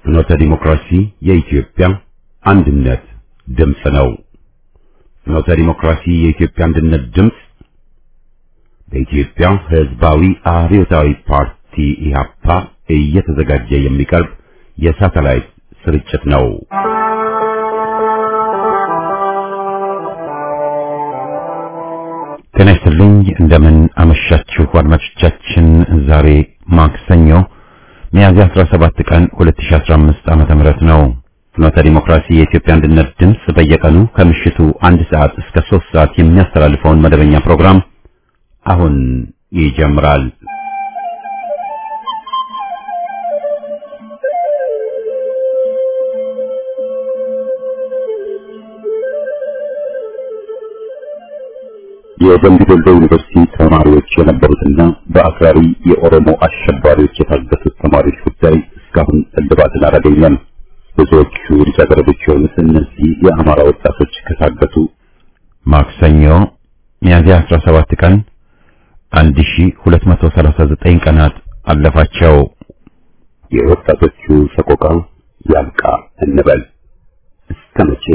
ፍኖተ ዲሞክራሲ የኢትዮጵያ አንድነት ድምጽ ነው። ፍኖተ ዲሞክራሲ የኢትዮጵያ አንድነት ድምጽ በኢትዮጵያ ሕዝባዊ አብዮታዊ ፓርቲ ኢህአፓ እየተዘጋጀ የሚቀርብ የሳተላይት ስርጭት ነው። ጤና ይስጥልኝ። እንደምን አመሻችሁ አድማጮቻችን። ዛሬ ማክሰኞ ሚያዝያ 17 ቀን 2015 ዓመተ ምህረት ነው። ፍኖተ ዲሞክራሲ የኢትዮጵያ አንድነት ድምጽ በየቀኑ ከምሽቱ 1 ሰዓት እስከ 3 ሰዓት የሚያስተላልፈውን መደበኛ ፕሮግራም አሁን ይጀምራል። የደምቢ ዶሎ ዩኒቨርሲቲ ተማሪዎች የነበሩትና በአክራሪ የኦሮሞ አሸባሪዎች የታገቱት ተማሪዎች ጉዳይ እስካሁን እልባትን አላገኘም። ብዙዎቹ ልጃገረዶች የሆኑት እነዚህ የአማራ ወጣቶች ከታገቱ ማክሰኞ ሚያዝያ 17 ቀን 1239 ቀናት አለፋቸው። የወጣቶቹ ሰቆቃ ያልቃ እንበል እስከ መቼ?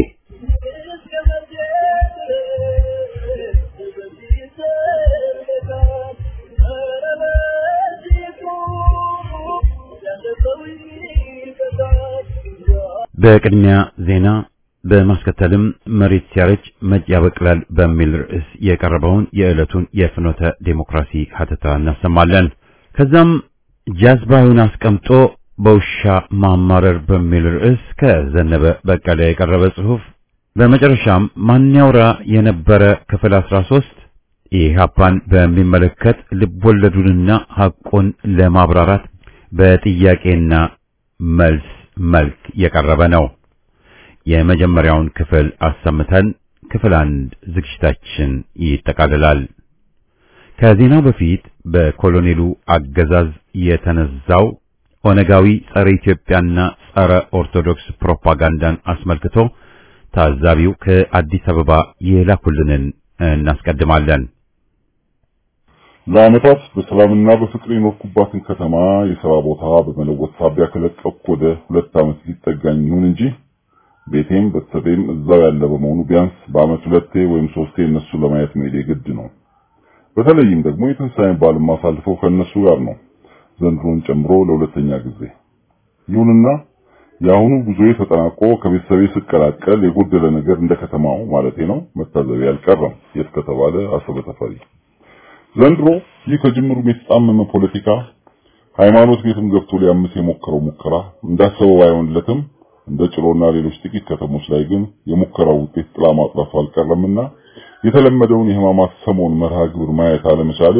በቅድሚያ ዜና በማስከተልም መሬት ሲያረጅ መጭ ያበቅላል በሚል ርዕስ የቀረበውን የዕለቱን የፍኖተ ዴሞክራሲ ሀተታ እናሰማለን። ከዛም ጃዝባዩን አስቀምጦ በውሻ ማማረር በሚል ርዕስ ከዘነበ በቀለ የቀረበ ጽሑፍ፣ በመጨረሻም ማን ያውራ የነበረ ክፍል 13 ኢህአፓን በሚመለከት ልቦለዱንና ሐቁን ለማብራራት በጥያቄና መልስ መልክ የቀረበ ነው። የመጀመሪያውን ክፍል አሰምተን ክፍል 1 ዝግጅታችን ይጠቃልላል። ከዜናው በፊት በኮሎኔሉ አገዛዝ የተነዛው ኦነጋዊ ጸረ ኢትዮጵያና ጸረ ኦርቶዶክስ ፕሮፓጋንዳን አስመልክቶ ታዛቢው ከአዲስ አበባ የላኩልንን እናስቀድማለን። ለዓመታት በሰላምና በፍቅር የኖርኩባትን ከተማ የሥራ ቦታ በመለወጥ ሳቢያ ከለቀቅኩ ወደ 2 ዓመት ሊጠጋኝ ይሁን እንጂ ቤቴም ቤተሰቤም እዛው ያለ በመሆኑ ቢያንስ በዓመት 2 ወይም 3 እነሱ ለማየት መሄድ ግድ ነው። በተለይም ደግሞ የትንሣኤን በዓል ማሳልፈው ከነሱ ጋር ነው፣ ዘንድሮን ጨምሮ ለሁለተኛ ጊዜ። ይሁንና የአሁኑ ጉዞዬ ተጠናቆ ከቤተሰቤ ስቀላቀል የጎደለ ነገር እንደ ከተማው ማለቴ ነው መታዘቢያ አልቀረም። የት ከተባለ አሰበ ተፈሪ። ዘንድሮ ይህ ከጅምሩ የተጣመመ ፖለቲካ ሃይማኖት ቤትም ገብቶ ሊያምስ የሞከረው ሙከራ እንዳሰበው አይሆንለትም። እንደ ጭሮና ሌሎች ጥቂት ከተሞች ላይ ግን የሙከራው ውጤት ጥላ ማጥፋቱ አልቀረምና የተለመደውን የሕማማት ሰሞን መርሃ ግብር ማየት አለመቻል፣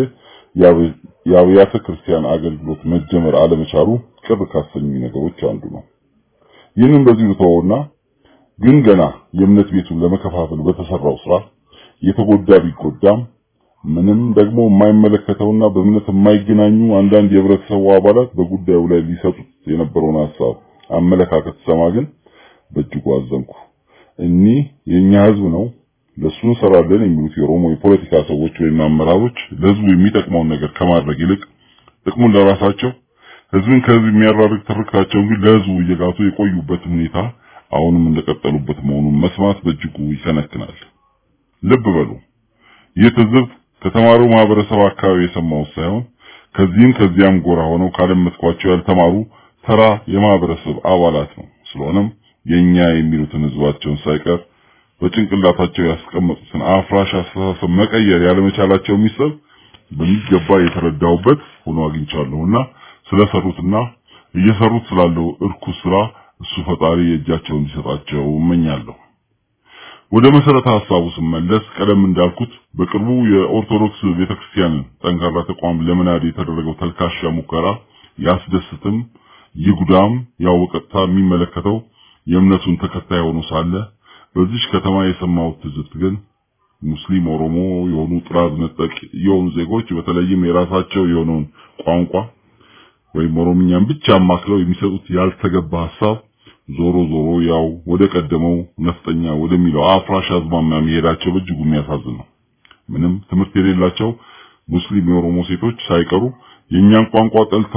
የአብያተ ክርስቲያን አገልግሎት መጀመር አለመቻሉ ቅር ካሰኙ ነገሮች አንዱ ነው። ይህንን በዚህ ተወውና ግን ገና የእምነት ቤቱን ለመከፋፈል በተሰራው ስራ የተጎዳ ቢጎዳም ምንም ደግሞ የማይመለከተውና በእምነት የማይገናኙ አንዳንድ የህብረተሰቡ አባላት በጉዳዩ ላይ ሊሰጡት የነበረውን ሐሳብ አመለካከት ሰማ ግን በእጅጉ አዘንኩ። እኚህ የኛ ህዝብ ነው ለሱ እንሰራለን የሚሉት የኦሮሞ የፖለቲካ ሰዎች ወይም አመራሮች ለህዝቡ የሚጠቅመውን ነገር ከማድረግ ይልቅ ጥቅሙን ለራሳቸው ህዝብን ከህዝብ የሚያራርቅ ትርክታቸውን ግን ለህዝቡ እየጋቱ የቆዩበት ሁኔታ አሁንም እንደቀጠሉበት መሆኑን መስማት በእጅጉ ይሰነክናል። ልብ በሉ፣ ይህ ትዝብት ከተማሪው ማህበረሰብ አካባቢ የሰማው ሳይሆን ከዚያም ጎራ ሆነው ካለመጥቋቸው ያልተማሩ ተራ የማህበረሰብ አባላት ነው። ስለሆነም የኛ የሚሉትን ህዝባቸውን ሳይቀር በጭንቅላታቸው ያስቀመጡትን አፍራሽ አስተሳሰብ መቀየር ያለመቻላቸው ሚስጥር በሚገባ የተረዳውበት ሆኖ አግኝቻለሁና ስለሰሩትና እየሰሩት ስላለው እርኩስ ስራ እሱ ፈጣሪ የእጃቸውን እንዲሰጣቸው እመኛለሁ። ወደ መሰረተ ሐሳቡ ስመለስ ቀደም እንዳልኩት በቅርቡ የኦርቶዶክስ ቤተክርስቲያን ጠንካራ ተቋም ለመናድ የተደረገው ተልካሻ ሙከራ ያስደስትም ይጉዳም ያው በቀጥታ የሚመለከተው የእምነቱን ተከታይ ሆኖ ሳለ በዚህ ከተማ የሰማሁት ትዝብት ግን ሙስሊም ኦሮሞ የሆኑ ጥራዝ ነጠቅ የሆኑ ዜጎች በተለይም የራሳቸው የሆነውን ቋንቋ ወይም ኦሮምኛን ብቻ ማክለው የሚሰጡት ያልተገባ ሐሳብ ዞሮ ያው ወደ ቀደመው ነፍጠኛ ወደሚለው አፍራሽ አዝማሚያ መሄዳቸው በእጅጉ የሚያሳዝን ነው። ምንም ትምህርት የሌላቸው ሙስሊም የኦሮሞ ሴቶች ሳይቀሩ የኛን ቋንቋ ጠልተው ነው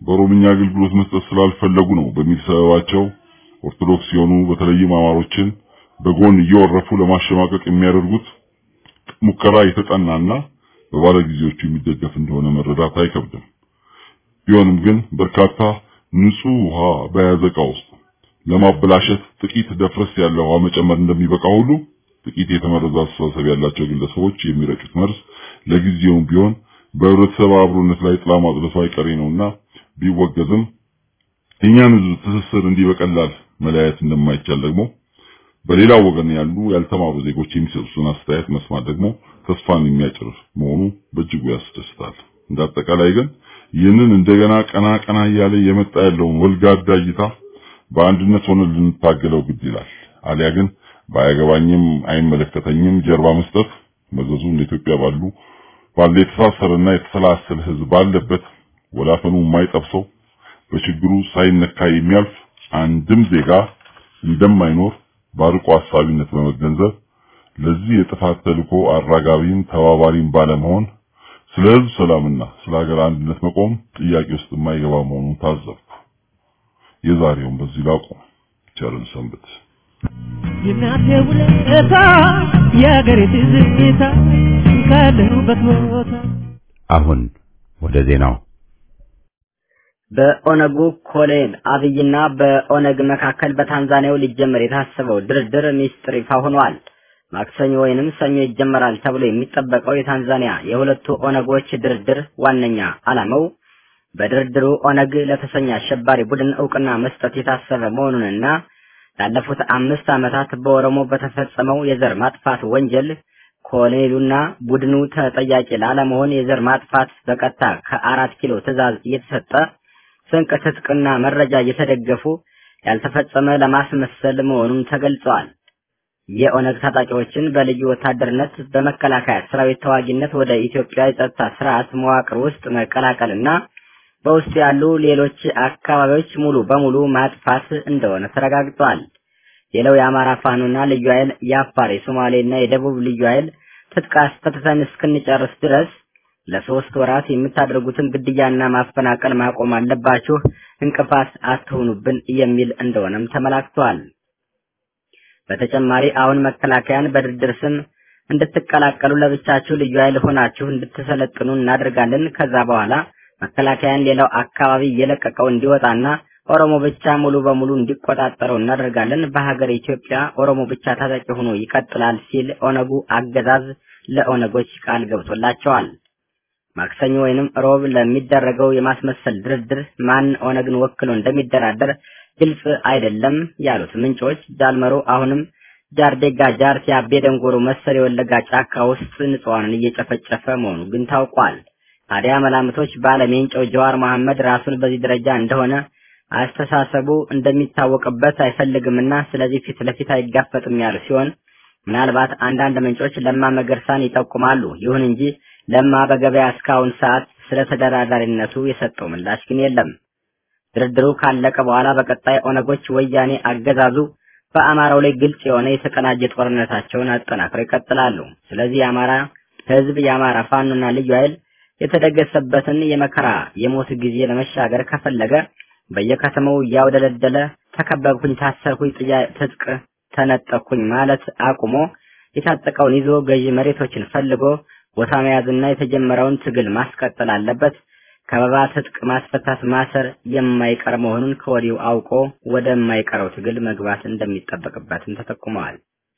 በኦሮምኛ አገልግሎት መስጠት ስላልፈለጉ ነው በሚል ሰበባቸው ኦርቶዶክስ የሆኑ በተለይም አማሮችን በጎን እየወረፉ ለማሸማቀቅ የሚያደርጉት ሙከራ የተጠናና በባለጊዜዎቹ የሚደገፍ እንደሆነ መረዳት አይከብድም። ቢሆንም ግን በርካታ ንጹህ ውሃ በያዘ ዕቃ ውስጥ ለማበላሸት ጥቂት ደፍረስ ያለ ውሃ መጨመር እንደሚበቃ ሁሉ ጥቂት የተመረዘ አስተሳሰብ ያላቸው ግለሰቦች የሚረጩት መርዝ ለጊዜውም ቢሆን በህብረተሰብ አብሮነት ላይ ጥላ ማጥለቱ አይቀሬ ነውና ቢወገዝም እኛን ትስስር እንዲህ በቀላል መለያየት እንደማይቻል ደግሞ በሌላ ወገን ያሉ ያልተማሩ ዜጎች የሚሰጡትን አስተያየት መስማት ደግሞ ተስፋን የሚያጭር መሆኑ በእጅጉ ያስደስታል። እንዳጠቃላይ ግን ይህንን እንደገና ቀና እያለ የመጣ ያለውን ወልጋዳ እይታ በአንድነት ሆነን ልንታገለው ግድ ይላል። አሊያ ግን ባያገባኝም አይመለከተኝም ጀርባ መስጠት መዘዙ ለኢትዮጵያ ባለ የተሳሰረና የተሰላሰለ ህዝብ ባለበት ወላፈኑ የማይጠብሰው በችግሩ ሳይነካ የሚያልፍ አንድም ዜጋ እንደማይኖር ባርቆ አሳቢነት በመገንዘብ ለዚህ የጥፋት ተልዕኮ አራጋቢም ተባባሪም ባለመሆን ስለ ህዝብ ሰላምና ስለ ሀገር አንድነት መቆም ጥያቄ ውስጥ የማይገባ መሆኑን ታዘብኩ። የዛሬውን በዚህ ላቁም። ቸርን ሰንብት። የናቴው ለታ የሀገሬ ትዝታ ካለሁበት ቦታ። አሁን ወደ ዜናው። በኦነጉ ኮሎኔል አብይና በኦነግ መካከል በታንዛኒያው ሊጀመር የታሰበው ድርድር ሚስጥር ይፋ ሆኗል። ማክሰኞ ወይንም ሰኞ ይጀመራል ተብሎ የሚጠበቀው የታንዛኒያ የሁለቱ ኦነጎች ድርድር ዋነኛ ዓላማው በድርድሩ ኦነግ ለተሰኘ አሸባሪ ቡድን ዕውቅና መስጠት የታሰበ መሆኑንና ላለፉት 5 ዓመታት በኦሮሞ በተፈጸመው የዘር ማጥፋት ወንጀል ኮሎኔሉና ቡድኑ ተጠያቂ ላለመሆን የዘር ማጥፋት በቀጥታ ከ4 ኪሎ ትዕዛዝ እየተሰጠ ስንቅ ትጥቅና መረጃ እየተደገፉ ያልተፈጸመ ለማስመሰል መሆኑን ተገልጿል። የኦነግ ታጣቂዎችን በልዩ ወታደርነት በመከላከያ ሰራዊት ተዋጊነት ወደ ኢትዮጵያ የጸጥታ ስርዓት መዋቅር ውስጥ መቀላቀልና በውስጥ ያሉ ሌሎች አካባቢዎች ሙሉ በሙሉ ማጥፋት እንደሆነ ተረጋግጧል። ሌላው የአማራ ፋኖና ልዩ ኃይል የአፋር የሶማሌና የደቡብ ልዩ ኃይል ትጥቅ አስፈትተን እስክንጨርስ ድረስ ለ3 ወራት የምታደርጉትን ግድያና ማፈናቀል ማቆም አለባችሁ፣ እንቅፋት አትሁኑብን የሚል እንደሆነም ተመላክቷል። በተጨማሪ አሁን መከላከያን በድርድር ስም እንድትቀላቀሉ ለብቻችሁ ልዩ ኃይል ሆናችሁ እንድትሰለጥኑ እናደርጋለን። ከዛ በኋላ መከላከያን ሌላው አካባቢ የለቀቀው እንዲወጣና ኦሮሞ ብቻ ሙሉ በሙሉ እንዲቆጣጠረው እናደርጋለን። በሀገር ኢትዮጵያ ኦሮሞ ብቻ ታጣቂ ሆኖ ይቀጥላል ሲል ኦነጉ አገዛዝ ለኦነጎች ቃል ገብቶላቸዋል። ማክሰኞ ወይንም ሮብ ለሚደረገው የማስመሰል ድርድር ማን ኦነግን ወክሎ እንደሚደራደር ግልጽ አይደለም ያሉት ምንጮች ጃልመሮ አሁንም ጃርዴጋ፣ ጃርቴ፣ አቤደንጎሮ መሰል የወለጋ ጫካ ውስጥ ንጹሃንን እየጨፈጨፈ መሆኑ ግን ታውቋል። ታዲያ መላምቶች ባለሜንጫው ጀዋር መሐመድ ራሱን በዚህ ደረጃ እንደሆነ አስተሳሰቡ እንደሚታወቅበት አይፈልግምና ስለዚህ ፊት ለፊት አይጋፈጥም ያሉ ሲሆን ምናልባት አንዳንድ ምንጮች ለማ መገርሳን ይጠቁማሉ። ይሁን እንጂ ለማ በገበያ እስካሁን ሰዓት ስለ ተደራዳሪነቱ የሰጠው ምላሽ ግን የለም። ድርድሩ ካለቀ በኋላ በቀጣይ ኦነጎች ወያኔ አገዛዙ በአማራው ላይ ግልጽ የሆነ የተቀናጀ ጦርነታቸውን አጠናክረው ይቀጥላሉ። ስለዚህ የአማራ ህዝብ የአማራ ፋኖና ልዩ ኃይል የተደገሰበትን የመከራ የሞት ጊዜ ለመሻገር ከፈለገ በየከተማው ያውደለደለ ተከበብኩኝ፣ ታሰርኩኝ፣ ትጥቅ ተነጠቅኩኝ ማለት አቁሞ የታጠቀውን ይዞ ገዢ መሬቶችን ፈልጎ ቦታ መያዝና የተጀመረውን ትግል ማስቀጠል አለበት። ከበባ ትጥቅ ማስፈታት ማሰር የማይቀር መሆኑን ከወዲሁ አውቆ ወደማይቀረው ትግል መግባት እንደሚጠበቅበትም ተጠቁመዋል።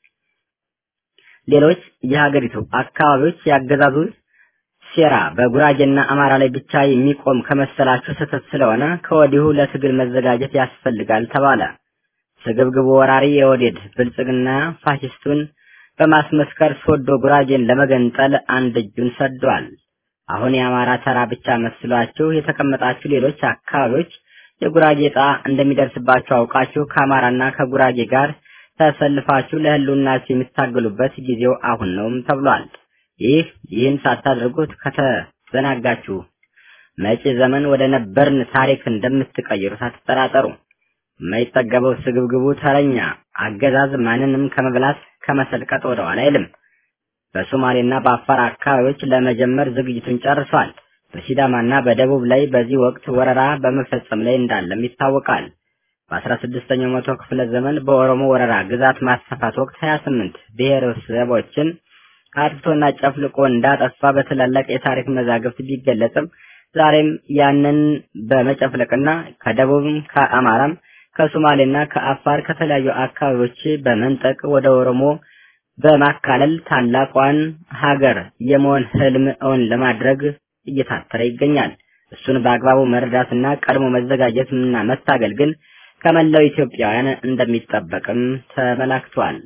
ሌሎች የሀገሪቱ አካባቢዎች ያገዛዙ ሴራ በጉራጌና አማራ ላይ ብቻ የሚቆም ከመሰላችሁ ስህተት ስለሆነ ከወዲሁ ለትግል መዘጋጀት ያስፈልጋል ተባለ። ስግብግቡ ወራሪ የወዴድ ብልጽግና ፋሽስቱን በማስመስከር ሶዶ ጉራጌን ለመገንጠል አንድ እጁን ሰዷል። አሁን የአማራ ተራ ብቻ መስሏችሁ የተቀመጣችሁ ሌሎች አካባቢዎች የጉራጌ ዕጣ እንደሚደርስባችሁ አውቃችሁ ከአማራና ከጉራጌ ጋር ተሰልፋችሁ ለህልውናችሁ የምታገሉበት ጊዜው አሁን ነውም ተብሏል። ይህን ሳታደርጉት ከተዘናጋችሁ መጪ ዘመን ወደ ነበርን ታሪክ እንደምትቀይሩ ሳትጠራጠሩ። የማይጠገበው ስግብግቡ ተረኛ አገዛዝ ማንንም ከመብላት ከመሰልቀጥ ወደኋላ አይልም። በሶማሌና በአፋር አካባቢዎች ለመጀመር ዝግጅቱን ጨርሷል። በሲዳማና በደቡብ ላይ በዚህ ወቅት ወረራ በመፈጸም ላይ እንዳለም ይታወቃል። በ16ኛው መቶ ክፍለ ዘመን በኦሮሞ ወረራ ግዛት ማስፋፋት ወቅት 28 ብሔረሰቦችን አጥፍቶና ጨፍልቆ እንዳጠፋ በትላልቅ የታሪክ መዛግብት ቢገለጽም ዛሬም ያንን በመጨፍለቅና ከደቡብም ከአማራም ከሶማሌና ከአፋር ከተለያዩ አካባቢዎች በመንጠቅ ወደ ኦሮሞ በማካለል ታላቋን ሀገር የመሆን ህልም እውን ለማድረግ እየታተረ ይገኛል። እሱን በአግባቡ መረዳትና ቀድሞ መዘጋጀትና መታገል ግን ከመላው ኢትዮጵያውያን እንደሚጠበቅም ተመላክቷል።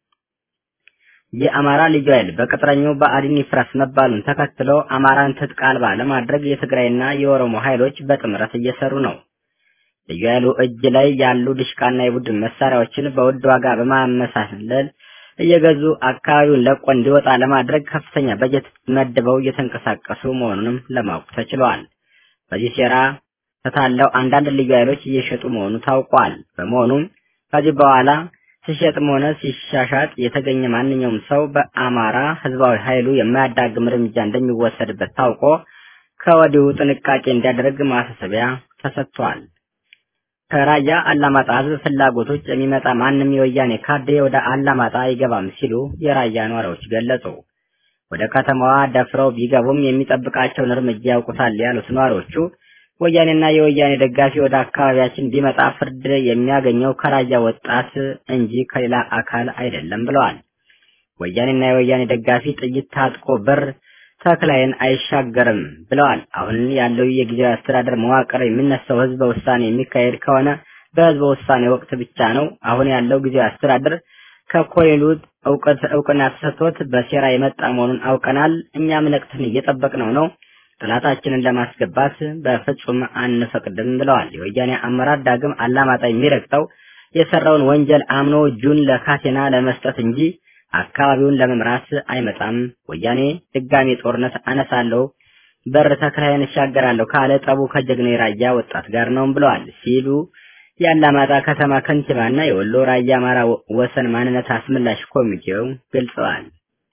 የአማራ ልዩ ኃይል በቅጥረኛው በአዲን ይፍረስ መባሉን ተከትሎ አማራን ትጥቅ አልባ ለማድረግ የትግራይና የኦሮሞ ኃይሎች በጥምረት እየሰሩ ነው። ልዩ ኃይሉ እጅ ላይ ያሉ ድሽቃና የቡድን መሳሪያዎችን በውድ ዋጋ በማመሳሰል እየገዙ አካባቢውን ለቆ እንዲወጣ ለማድረግ ከፍተኛ በጀት መድበው እየተንቀሳቀሱ መሆኑንም ለማወቅ ተችሏል። በዚህ ሴራ ተታለው አንዳንድ ልዩ ኃይሎች እየሸጡ መሆኑ ታውቋል። በመሆኑም ከዚህ በኋላ ሲሸጥም ሆነ ሲሻሻጥ የተገኘ ማንኛውም ሰው በአማራ ህዝባዊ ኃይሉ የማያዳግም እርምጃ እንደሚወሰድበት ታውቆ ከወዲሁ ጥንቃቄ እንዲያደርግ ማሳሰቢያ ተሰጥቷል። ከራያ አላማጣ ህዝብ ፍላጎቶች የሚመጣ ማንም የወያኔ ካድሬ ወደ አላማጣ አይገባም ሲሉ የራያ ነዋሪዎች ገለጹ። ወደ ከተማዋ ደፍረው ቢገቡም የሚጠብቃቸውን እርምጃ ያውቁታል ያሉት ነዋሪዎቹ ወያኔና የወያኔ ደጋፊ ወደ አካባቢያችን ቢመጣ ፍርድ የሚያገኘው ከራያ ወጣት እንጂ ከሌላ አካል አይደለም ብለዋል። ወያኔና የወያኔ ደጋፊ ጥይት ታጥቆ በር ተክላይን አይሻገርም ብለዋል። አሁን ያለው የጊዜያዊ አስተዳደር መዋቅር የሚነሳው ህዝበ ውሳኔ የሚካሄድ ከሆነ በህዝበ ውሳኔ ወቅት ብቻ ነው። አሁን ያለው ጊዜያዊ አስተዳደር ከኮይሉ እውቅና ተሰጥቶት በሴራ የመጣ መሆኑን አውቀናል። እኛም ነቅተን እየጠበቅነው ነው። ጥላታችንን ለማስገባት በፍጹም አንፈቅድም ብለዋል። የወያኔ አመራር ዳግም አላማጣ የሚረግጠው የሰራውን ወንጀል አምኖ እጁን ለካቴና ለመስጠት እንጂ አካባቢውን ለመምራት አይመጣም። ወያኔ ድጋሜ ጦርነት አነሳለሁ በር ተክላይን እሻገራለሁ ካለ ጠቡ ከጀግና የራያ ወጣት ጋር ነው ብለዋል ሲሉ የአላማጣ ከተማ ከንቲባና የወሎ ራያ አማራ ወሰን ማንነት አስመላሽ ኮሚቴው ገልጸዋል።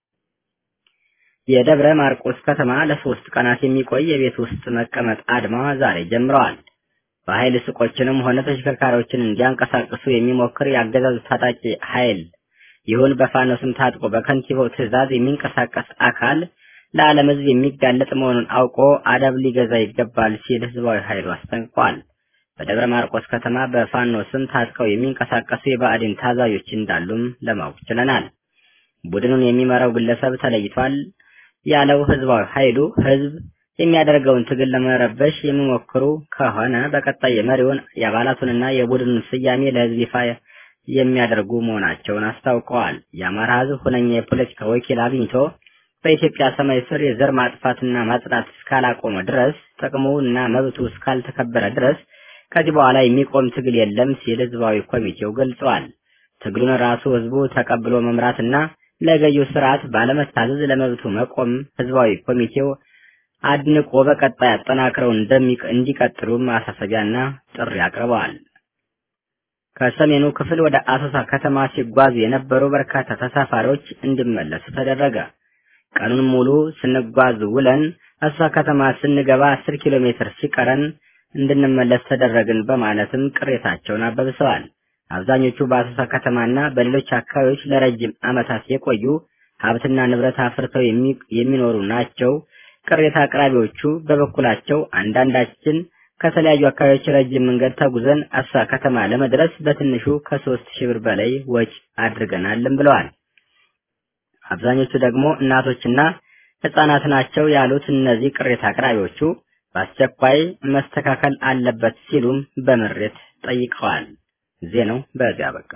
የደብረ ማርቆስ ከተማ ለ3 ቀናት የሚቆይ የቤት ውስጥ መቀመጥ አድማ ዛሬ ጀምረዋል። በኃይል ሱቆችንም ሆነ ተሽከርካሪዎችን እንዲያንቀሳቅሱ የሚሞክር ያገዛዙ ታጣቂ ኃይል ይሁን በፋኖ ስም ታጥቆ በከንቲባው ትዕዛዝ የሚንቀሳቀስ አካል ለዓለም ሕዝብ የሚጋለጥ መሆኑን አውቆ አደብ ሊገዛ ይገባል ሲል ህዝባዊ ኃይሉ አስጠንቅቋል። በደብረ ማርቆስ ከተማ በፋኖ ስም ታጥቀው የሚንቀሳቀሱ የባዕድን ታዛዦች እንዳሉም ለማወቅ ችለናል። ቡድኑን የሚመራው ግለሰብ ተለይቷል ያለው ህዝባዊ ኃይሉ ህዝብ የሚያደርገውን ትግል ለመረበሽ የሚሞክሩ ከሆነ በቀጣይ የመሪውን የአባላቱንና የቡድኑን ስያሜ ለህዝብ ይፋ የሚያደርጉ መሆናቸውን አስታውቀዋል። የአማራ ህዝብ ሁነኛ የፖለቲካ ወኪል አግኝቶ በኢትዮጵያ ሰማይ ስር የዘር ማጥፋትና ማጽዳት እስካላቆመ ድረስ ጥቅሙና መብቱ እስካልተከበረ ድረስ ከዚህ በኋላ የሚቆም ትግል የለም ሲል ህዝባዊ ኮሚቴው ገልጿል። ትግሉን ራሱ ህዝቡ ተቀብሎ መምራትና ለገዢው ስርዓት ባለመታዘዝ ለመብቱ መቆም ህዝባዊ ኮሚቴው አድንቆ በቀጣይ አጠናክረው እንዲቀጥሉ ማሳሰቢያና ጥሪ አቅርበዋል። ከሰሜኑ ክፍል ወደ አሶሳ ከተማ ሲጓዙ የነበሩ በርካታ ተሳፋሪዎች እንዲመለሱ ተደረገ። ቀኑን ሙሉ ስንጓዝ ውለን አሶሳ ከተማ ስንገባ 10 ኪሎ ሜትር ሲቀረን እንድንመለስ ተደረግን በማለትም ቅሬታቸውን አበብሰዋል። አብዛኞቹ በአሶሳ ከተማና በሌሎች አካባቢዎች ለረጅም ዓመታት የቆዩ ሀብትና ንብረት አፍርተው የሚኖሩ ናቸው። ቅሬታ አቅራቢዎቹ በበኩላቸው አንዳንዳችን ከተለያዩ አካባቢዎች ረጅም መንገድ ተጉዘን አሶሳ ከተማ ለመድረስ በትንሹ ከ3000 ብር በላይ ወጪ አድርገናልም ብለዋል። አብዛኞቹ ደግሞ እናቶችና ህፃናት ናቸው ያሉት እነዚህ ቅሬታ አቅራቢዎቹ በአስቸኳይ መስተካከል አለበት ሲሉም በምሬት ጠይቀዋል። ዜናው በዚያ በቃ።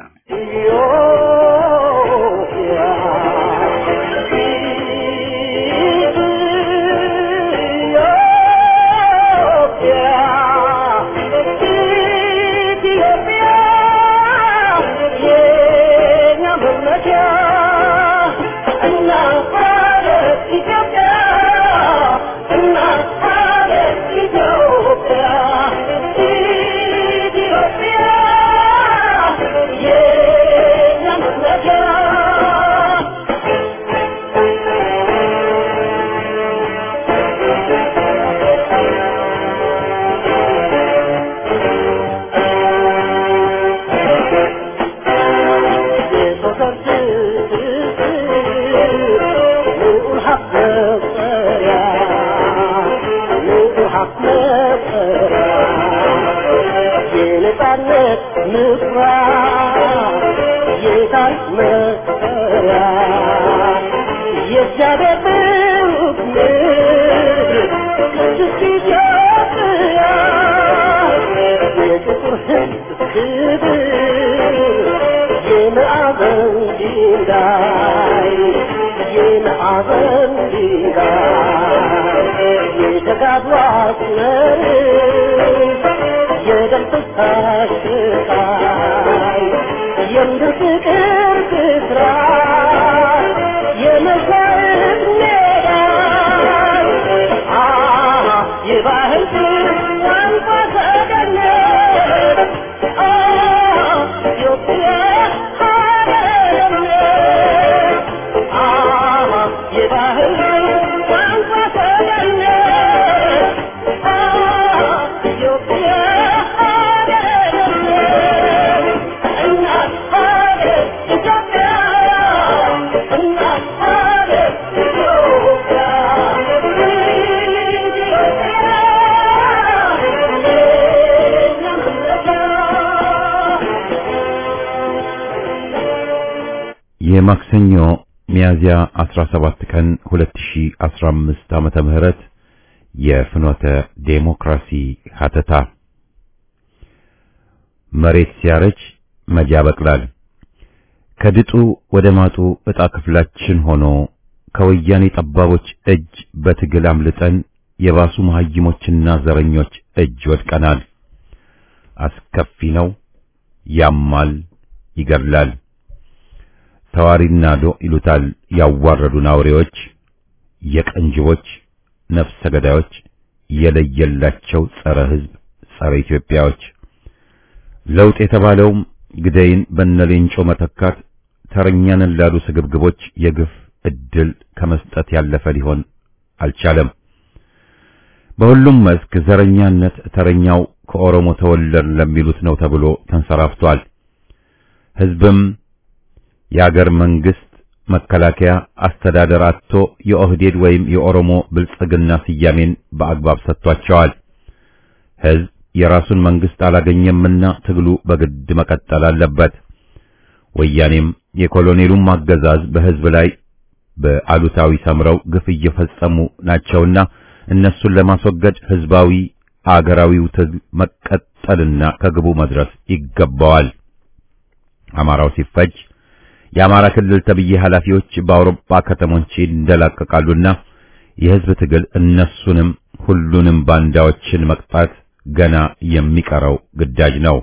የነጻነት ምኩራብ የታሪክ መሰረት የእግዚአብሔር ብሩክ ምድር ቅድስት ኢትዮጵያ የጥቁር ሕዝብ ክብር የማዕዘን ድንጋይ የማዕዘን ድንጋይ የተጋድሎ አስመር የደም ፍሳሽ ስቃይ የምድር ፍቅር ብስራት የመሥዋዕት ሜዳ የባህል ቋንቋ ተገኘ ኢትዮጵያ የባህል ቋንቋ ተገኘ ኢትዮጵያ የማክሰኞ ሚያዝያ 17 ቀን 2015 ዓመተ ምህረት የፍኖተ ዴሞክራሲ ሀተታ መሬት ሲያረጅ መጃ በቅላል ከድጡ ወደ ማጡ ዕጣ ክፍላችን ሆኖ ከወያኔ ጠባቦች እጅ በትግል አምልጠን የባሱ መሐይሞችና ዘረኞች እጅ ወድቀናል። አስከፊ ነው፣ ያማል፣ ይገድላል። ተዋሪና ዶ ይሉታል ያዋረዱን አውሬዎች፣ የቀንጅቦች ነፍሰ ገዳዮች፣ የለየላቸው ጸረ ሕዝብ ጸረ ኢትዮጵያዎች። ለውጥ የተባለውም ግደይን በነሌንጮ መተካት ተረኛንን ላሉ ስግብግቦች የግፍ እድል ከመስጠት ያለፈ ሊሆን አልቻለም። በሁሉም መስክ ዘረኛነት ተረኛው ከኦሮሞ ተወለድ ለሚሉት ነው ተብሎ ተንሰራፍቷል። ሕዝብም የአገር መንግስት መከላከያ አስተዳደር አጥቶ የኦህዴድ ወይም የኦሮሞ ብልጽግና ስያሜን በአግባብ ሰጥቷቸዋል። ሕዝብ የራሱን መንግስት አላገኘምና ትግሉ በግድ መቀጠል አለበት። ወያኔም የኮሎኔሉም አገዛዝ በሕዝብ ላይ በአሉታዊ ሰምረው ግፍ እየፈጸሙ ናቸውና እነሱን ለማስወገድ ሕዝባዊ አገራዊው ትግል መቀጠልና ከግቡ መድረስ ይገባዋል። አማራው ሲፈጅ የአማራ ክልል ተብዬ ኃላፊዎች በአውሮፓ ከተሞች እንደላቀቃሉና የሕዝብ ትግል እነሱንም ሁሉንም ባንዳዎችን መቅጣት ገና የሚቀረው ግዳጅ ነው።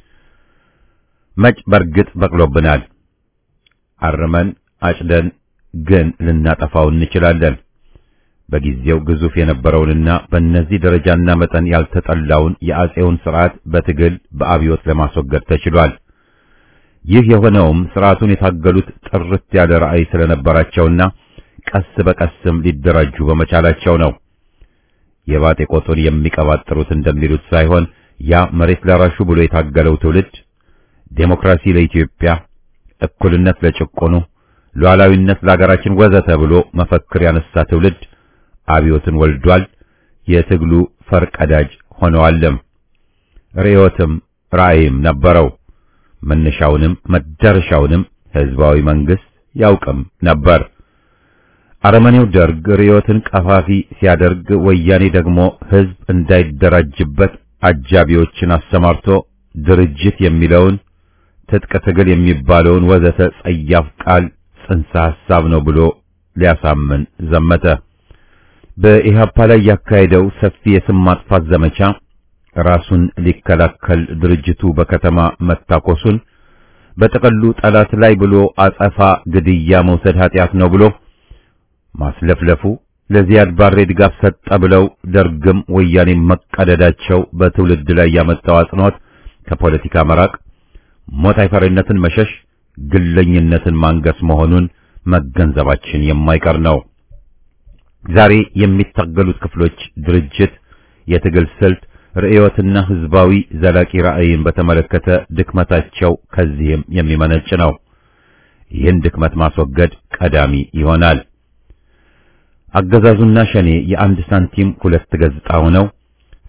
መጭ በርግጥ በቅሎብናል። አርመን አጭደን ግን ልናጠፋው እንችላለን። በጊዜው ግዙፍ የነበረውንና በእነዚህ ደረጃና መጠን ያልተጠላውን የአጼውን ስርዓት በትግል በአብዮት ለማስወገድ ተችሏል። ይህ የሆነውም ስርዓቱን የታገሉት ጥርት ያለ ራዕይ ስለነበራቸውና ቀስ በቀስም ሊደራጁ በመቻላቸው ነው። የባጤ ቆጡን የሚቀባጥሩት እንደሚሉት ሳይሆን ያ መሬት ላራሹ ብሎ የታገለው ትውልድ ዴሞክራሲ ለኢትዮጵያ፣ እኩልነት ለጭቆኑ፣ ሉዓላዊነት ለሀገራችን ወዘተ ብሎ መፈክር ያነሳ ትውልድ አብዮትን ወልዷል። የትግሉ ፈርቀዳጅ ሆነዋልም። ርዕዮትም ራዕይም ነበረው። መነሻውንም መዳረሻውንም ህዝባዊ መንግስት ያውቅም ነበር። አረመኔው ደርግ ርዕዮትን ቀፋፊ ሲያደርግ፣ ወያኔ ደግሞ ህዝብ እንዳይደራጅበት አጃቢዎችን አሰማርቶ ድርጅት የሚለውን ትጥቅ ትግል የሚባለውን ወዘተ ጸያፍ ቃል ጽንሰ ሐሳብ ነው ብሎ ሊያሳምን ዘመተ። በኢህአፓ ላይ ያካሄደው ሰፊ የስም ማጥፋት ዘመቻ ራሱን ሊከላከል ድርጅቱ በከተማ መታኮሱን በጥቅሉ ጠላት ላይ ብሎ አጸፋ ግድያ መውሰድ ኃጢአት ነው ብሎ ማስለፍለፉ ለዚያድ ባሬ ድጋፍ ሰጠ ብለው ደርግም ወያኔ መቀደዳቸው በትውልድ ላይ ያመጣው አጽንኦት ከፖለቲካ መራቅ፣ ሞት አይፈሪነትን መሸሽ፣ ግለኝነትን ማንገስ መሆኑን መገንዘባችን የማይቀር ነው። ዛሬ የሚታገሉት ክፍሎች ድርጅት፣ የትግል ስልት፣ ርዕዮትና ህዝባዊ ዘላቂ ራዕይን በተመለከተ ድክመታቸው ከዚህም የሚመነጭ ነው። ይህን ድክመት ማስወገድ ቀዳሚ ይሆናል። አገዛዙና ሸኔ የአንድ ሳንቲም ሁለት ገጽታ ሆነው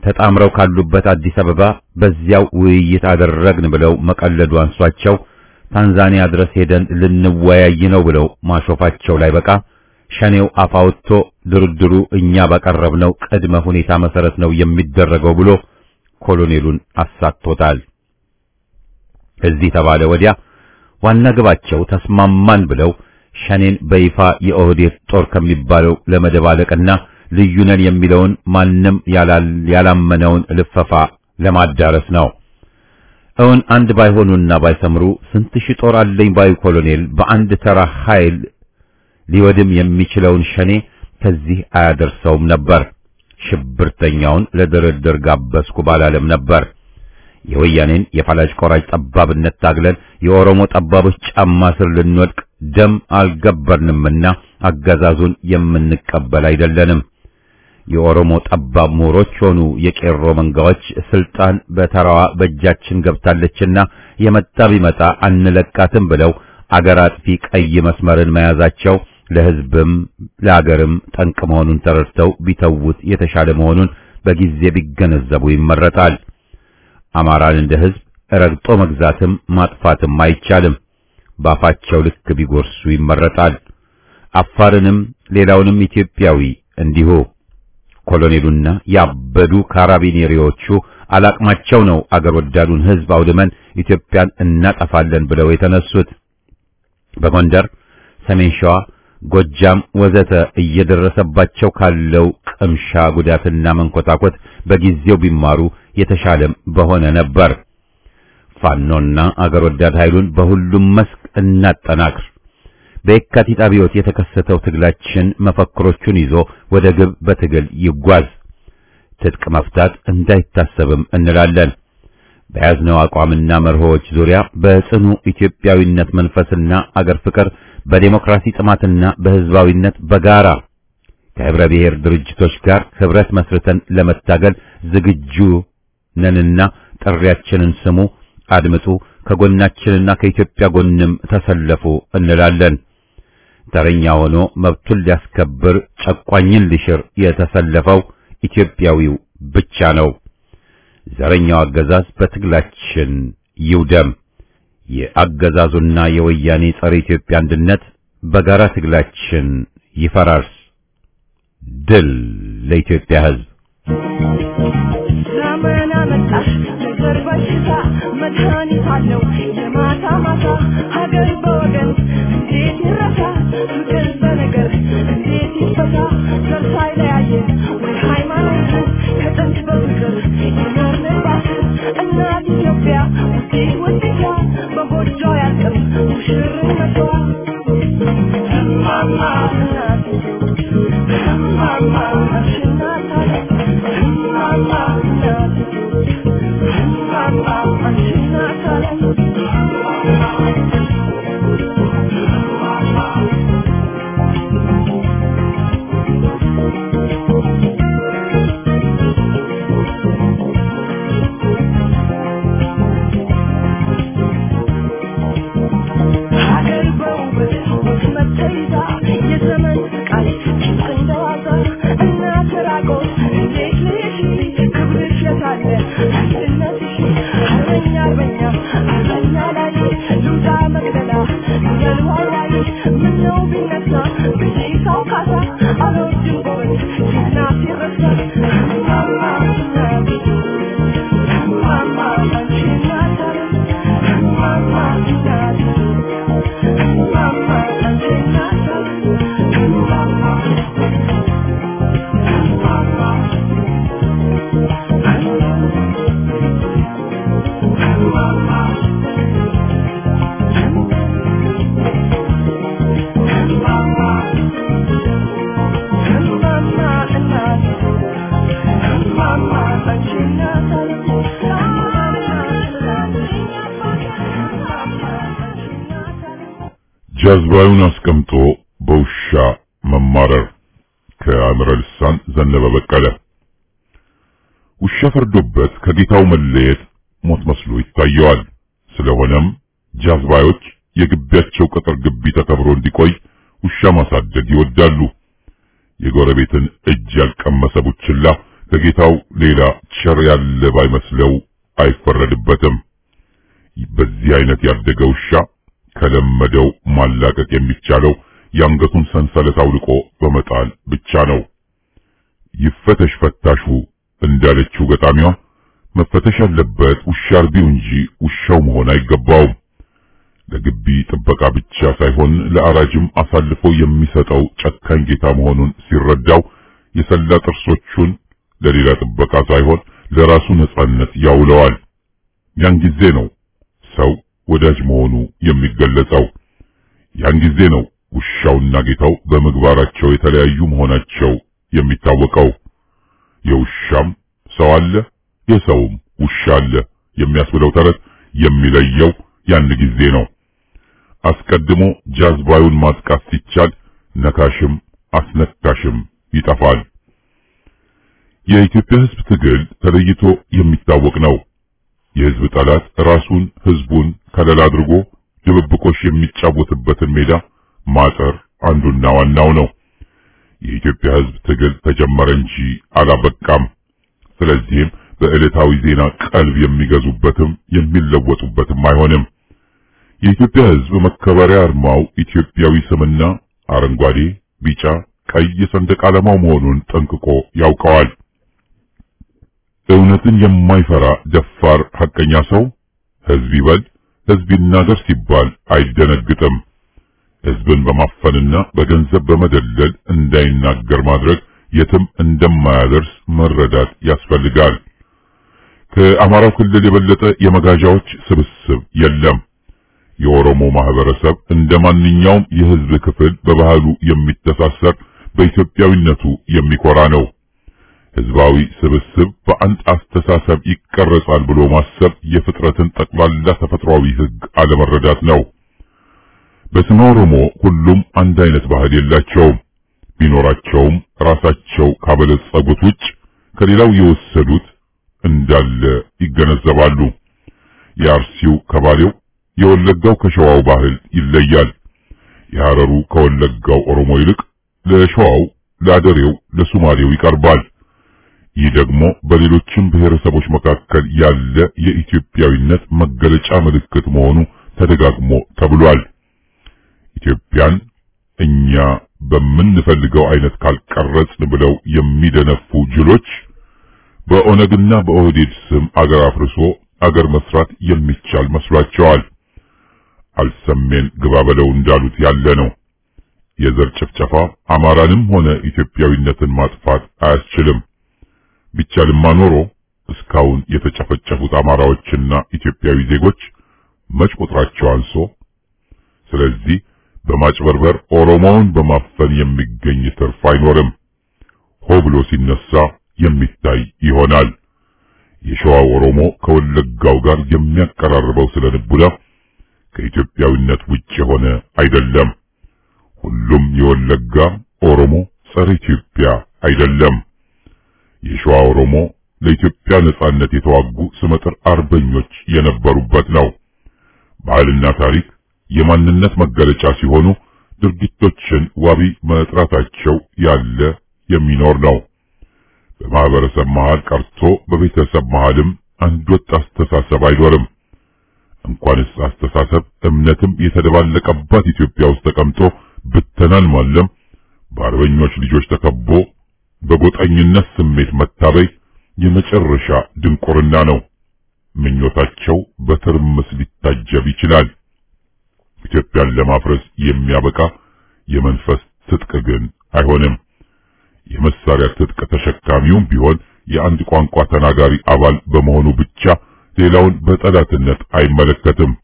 ተጣምረው ካሉበት አዲስ አበባ በዚያው ውይይት አደረግን ብለው መቀለዱ አንሷቸው ታንዛኒያ ድረስ ሄደን ልንወያይ ነው ብለው ማሾፋቸው ላይ በቃ ሸኔው አፋውቶ ድርድሩ እኛ ባቀረብነው ቅድመ ሁኔታ መሰረት ነው የሚደረገው ብሎ ኮሎኔሉን አሳጥቶታል። እዚህ ተባለ ወዲያ ዋና ግባቸው ተስማማን ብለው ሸኔን በይፋ የኦህዴድ ጦር ከሚባለው ለመደባለቅና ልዩነን የሚለውን ማንም ያላመነውን ልፈፋ ለማዳረስ ነው። እውን አንድ ባይሆኑና ባይሰምሩ ስንት ሺህ ጦር አለኝ ባይ ኮሎኔል በአንድ ተራ ኃይል ሊወድም የሚችለውን ሸኔ ከዚህ አያደርሰውም ነበር። ሽብርተኛውን ለድርድር ጋበዝኩ ባላለም ነበር። የወያኔን የፈላጭ ቆራጭ ጠባብነት ታግለን የኦሮሞ ጠባቦች ጫማ ስር ልንወድቅ ደም አልገበርንምና አገዛዙን የምንቀበል አይደለንም። የኦሮሞ ጠባብ ምሁሮች ሆኑ የቄሮ መንጋዎች ስልጣን በተራዋ በእጃችን ገብታለችና የመጣ ቢመጣ አንለቃትም ብለው አገር አጥፊ ቀይ መስመርን መያዛቸው ለሕዝብም ለአገርም ጠንቅ መሆኑን ተረድተው ቢተውት የተሻለ መሆኑን በጊዜ ቢገነዘቡ ይመረጣል። አማራን እንደ ሕዝብ ረግጦ መግዛትም ማጥፋትም አይቻልም። ባፋቸው ልክ ቢጎርሱ ይመረጣል። አፋርንም ሌላውንም ኢትዮጵያዊ እንዲሁ። ኮሎኔሉና ያበዱ ካራቢኔሪዎቹ አላቅማቸው ነው አገር ወዳዱን ሕዝብ አውድመን ኢትዮጵያን እናጠፋለን ብለው የተነሱት። በጎንደር፣ ሰሜን ሸዋ፣ ጎጃም ወዘተ እየደረሰባቸው ካለው ቅምሻ ጉዳትና መንኮታኮት በጊዜው ቢማሩ የተሻለም በሆነ ነበር። ፋኖና አገር ወዳድ ኃይሉን በሁሉም መስክ እናጠናክር። በየካቲት አብዮት የተከሰተው ትግላችን መፈክሮቹን ይዞ ወደ ግብ በትግል ይጓዝ። ትጥቅ መፍታት እንዳይታሰብም እንላለን። በያዝነው አቋምና መርሆዎች ዙሪያ በጽኑ ኢትዮጵያዊነት መንፈስና አገር ፍቅር በዲሞክራሲ ጥማትና በህዝባዊነት በጋራ ከህብረ ብሔር ድርጅቶች ጋር ህብረት መስርተን ለመታገል ዝግጁ ነንና ጥሪያችንን ስሙ፣ አድምጡ፣ ከጎናችንና ከኢትዮጵያ ጎንም ተሰለፉ እንላለን። ተረኛ ሆኖ መብቱን ሊያስከብር ጨቋኝን ሊሽር የተሰለፈው ኢትዮጵያዊው ብቻ ነው። ዘረኛው አገዛዝ በትግላችን ይውደም። የአገዛዙና የወያኔ ጸረ ኢትዮጵያ አንድነት በጋራ ትግላችን ይፈራርስ። ድል ለኢትዮጵያ ሕዝብ። ዘመን አመጣሽ ነገር በሽታ መድኃኒት አለው የማታ ማታ ሀገር በወገን እንዴት ይረሳ ፍቅር በነገር እንዴት ይፈታ ዘር ሳይለያየን ወይ ሃይማኖት ከጥንት በፍቅር የኖርንባት እናት ኢትዮጵያ ውዴ ውዴታ በጎጆ ያልቅም ሙሽርነቷ እማማ እናት እማማ አሽናታ እማማ እናት እማማ አሽናታ ጀዝባዩን አስቀምጦ በውሻ መማረር። ከአምረ ልሳን ዘነበ በቀለ። ውሻ ፈርዶበት ከጌታው መለየት ሞት መስሎ ይታየዋል። ስለሆነም ጀዝባዮች የግቢያቸው ቅጥር ግቢ ተከብሮ እንዲቆይ ውሻ ማሳደግ ይወዳሉ። የጎረቤትን እጅ ያልቀመሰ ቡችላ ከጌታው ሌላ ቸር ያለ ባይመስለው አይፈረድበትም። በዚህ አይነት ያደገ ውሻ ከለመደው ማላቀቅ የሚቻለው የአንገቱን ሰንሰለት አውልቆ በመጣል ብቻ ነው። ይፈተሽ ፈታሹ እንዳለችው ገጣሚዋ መፈተሽ ያለበት ውሻ አርቢው እንጂ ውሻው መሆን አይገባውም። ለግቢ ጥበቃ ብቻ ሳይሆን ለአራጅም አሳልፎ የሚሰጠው ጨካኝ ጌታ መሆኑን ሲረዳው የሰላ ጥርሶቹን ለሌላ ጥበቃ ሳይሆን ለራሱ ነጻነት ያውለዋል። ያን ጊዜ ነው ሰው ወዳጅ መሆኑ የሚገለጸው። ያን ጊዜ ነው ውሻውና ጌታው በምግባራቸው የተለያዩ መሆናቸው የሚታወቀው። የውሻም ሰው አለ፣ የሰውም ውሻ አለ የሚያስብለው ተረት የሚለየው ያን ጊዜ ነው። አስቀድሞ ጃዝባዩን ማጥቃት ሲቻል ነካሽም አስነካሽም ይጠፋል። የኢትዮጵያ ሕዝብ ትግል ተለይቶ የሚታወቅ ነው። የሕዝብ ጠላት ራሱን ሕዝቡን ከለላ አድርጎ ድብብቆሽ የሚጫወትበትን ሜዳ ማጠር አንዱና ዋናው ነው። የኢትዮጵያ ሕዝብ ትግል ተጀመረ እንጂ አላበቃም። ስለዚህም በዕለታዊ ዜና ቀልብ የሚገዙበትም የሚለወጡበትም አይሆንም። የኢትዮጵያ ሕዝብ መከበሪያ አርማው ኢትዮጵያዊ ስምና አረንጓዴ፣ ቢጫ፣ ቀይ ሰንደቅ ዓላማው መሆኑን ጠንቅቆ ያውቀዋል። እውነትን የማይፈራ ደፋር ሐቀኛ ሰው ሕዝብ ይበል ሕዝብ ይናገር ሲባል አይደነግጥም። ሕዝብን በማፈንና በገንዘብ በመደለል እንዳይናገር ማድረግ የትም እንደማያደርስ መረዳት ያስፈልጋል። ከአማራው ክልል የበለጠ የመጋዣዎች ስብስብ የለም። የኦሮሞ ማህበረሰብ እንደማንኛውም የሕዝብ ክፍል በባህሉ የሚተሳሰር በኢትዮጵያዊነቱ የሚኮራ ነው። ሕዝባዊ ስብስብ በአንድ አስተሳሰብ ይቀረጻል ብሎ ማሰብ የፍጥረትን ጠቅላላ ተፈጥሯዊ ሕግ አለመረዳት ነው። በስመ ኦሮሞ ሁሉም አንድ አይነት ባህል የላቸውም። ቢኖራቸውም ራሳቸው ካበለጸጉት ውጭ ከሌላው የወሰዱት እንዳለ ይገነዘባሉ። የአርሲው ከባሌው፣ የወለጋው ከሸዋው ባህል ይለያል። የሐረሩ ከወለጋው ኦሮሞ ይልቅ ለሸዋው፣ ለአደሬው፣ ለሱማሌው ይቀርባል። ይህ ደግሞ በሌሎችም ብሔረሰቦች መካከል ያለ የኢትዮጵያዊነት መገለጫ ምልክት መሆኑ ተደጋግሞ ተብሏል። ኢትዮጵያን እኛ በምንፈልገው አይነት ካልቀረጽን ብለው የሚደነፉ ጅሎች በኦነግና በኦህዴድ ስም አገር አፍርሶ አገር መስራት የሚቻል መስሏቸዋል። አልሰሜን ግባ በለው እንዳሉት ያለ ነው። የዘር ጭፍጨፋ አማራንም ሆነ ኢትዮጵያዊነትን ማጥፋት አያስችልም። ቢቻልማ ኖሮ እስካሁን የተጨፈጨፉት አማራዎችና ኢትዮጵያዊ ዜጎች መች ቁጥራቸው አንሶ። ስለዚህ በማጭበርበር ኦሮሞውን በማፈን የሚገኝ ትርፍ አይኖርም። ሆ ብሎ ሲነሳ የሚታይ ይሆናል። የሸዋው ኦሮሞ ከወለጋው ጋር የሚያቀራርበው ስለ ንቡላ ከኢትዮጵያዊነት ውጭ የሆነ አይደለም። ሁሉም የወለጋ ኦሮሞ ጸረ ኢትዮጵያ አይደለም። የሸዋ ኦሮሞ ለኢትዮጵያ ነጻነት የተዋጉ ስመጥር አርበኞች የነበሩበት ነው። ባህልና ታሪክ የማንነት መገለጫ ሲሆኑ ድርጊቶችን ዋቢ መጥራታቸው ያለ የሚኖር ነው። በማህበረሰብ መሃል ቀርቶ በቤተሰብ መሃልም አንድ ወጥ አስተሳሰብ አይኖርም። እንኳንስ አስተሳሰብ እምነትም የተደባለቀባት ኢትዮጵያ ውስጥ ተቀምጦ ብተናን ማለም በአርበኞች ልጆች ተከቦ በጎጠኝነት ስሜት መታበይ የመጨረሻ ድንቁርና ነው። ምኞታቸው በትርምስ ሊታጀብ ይችላል። ኢትዮጵያን ለማፍረስ የሚያበቃ የመንፈስ ትጥቅ ግን አይሆንም። የመሳሪያ ትጥቅ ተሸካሚውም ቢሆን የአንድ ቋንቋ ተናጋሪ አባል በመሆኑ ብቻ ሌላውን በጠላትነት አይመለከትም።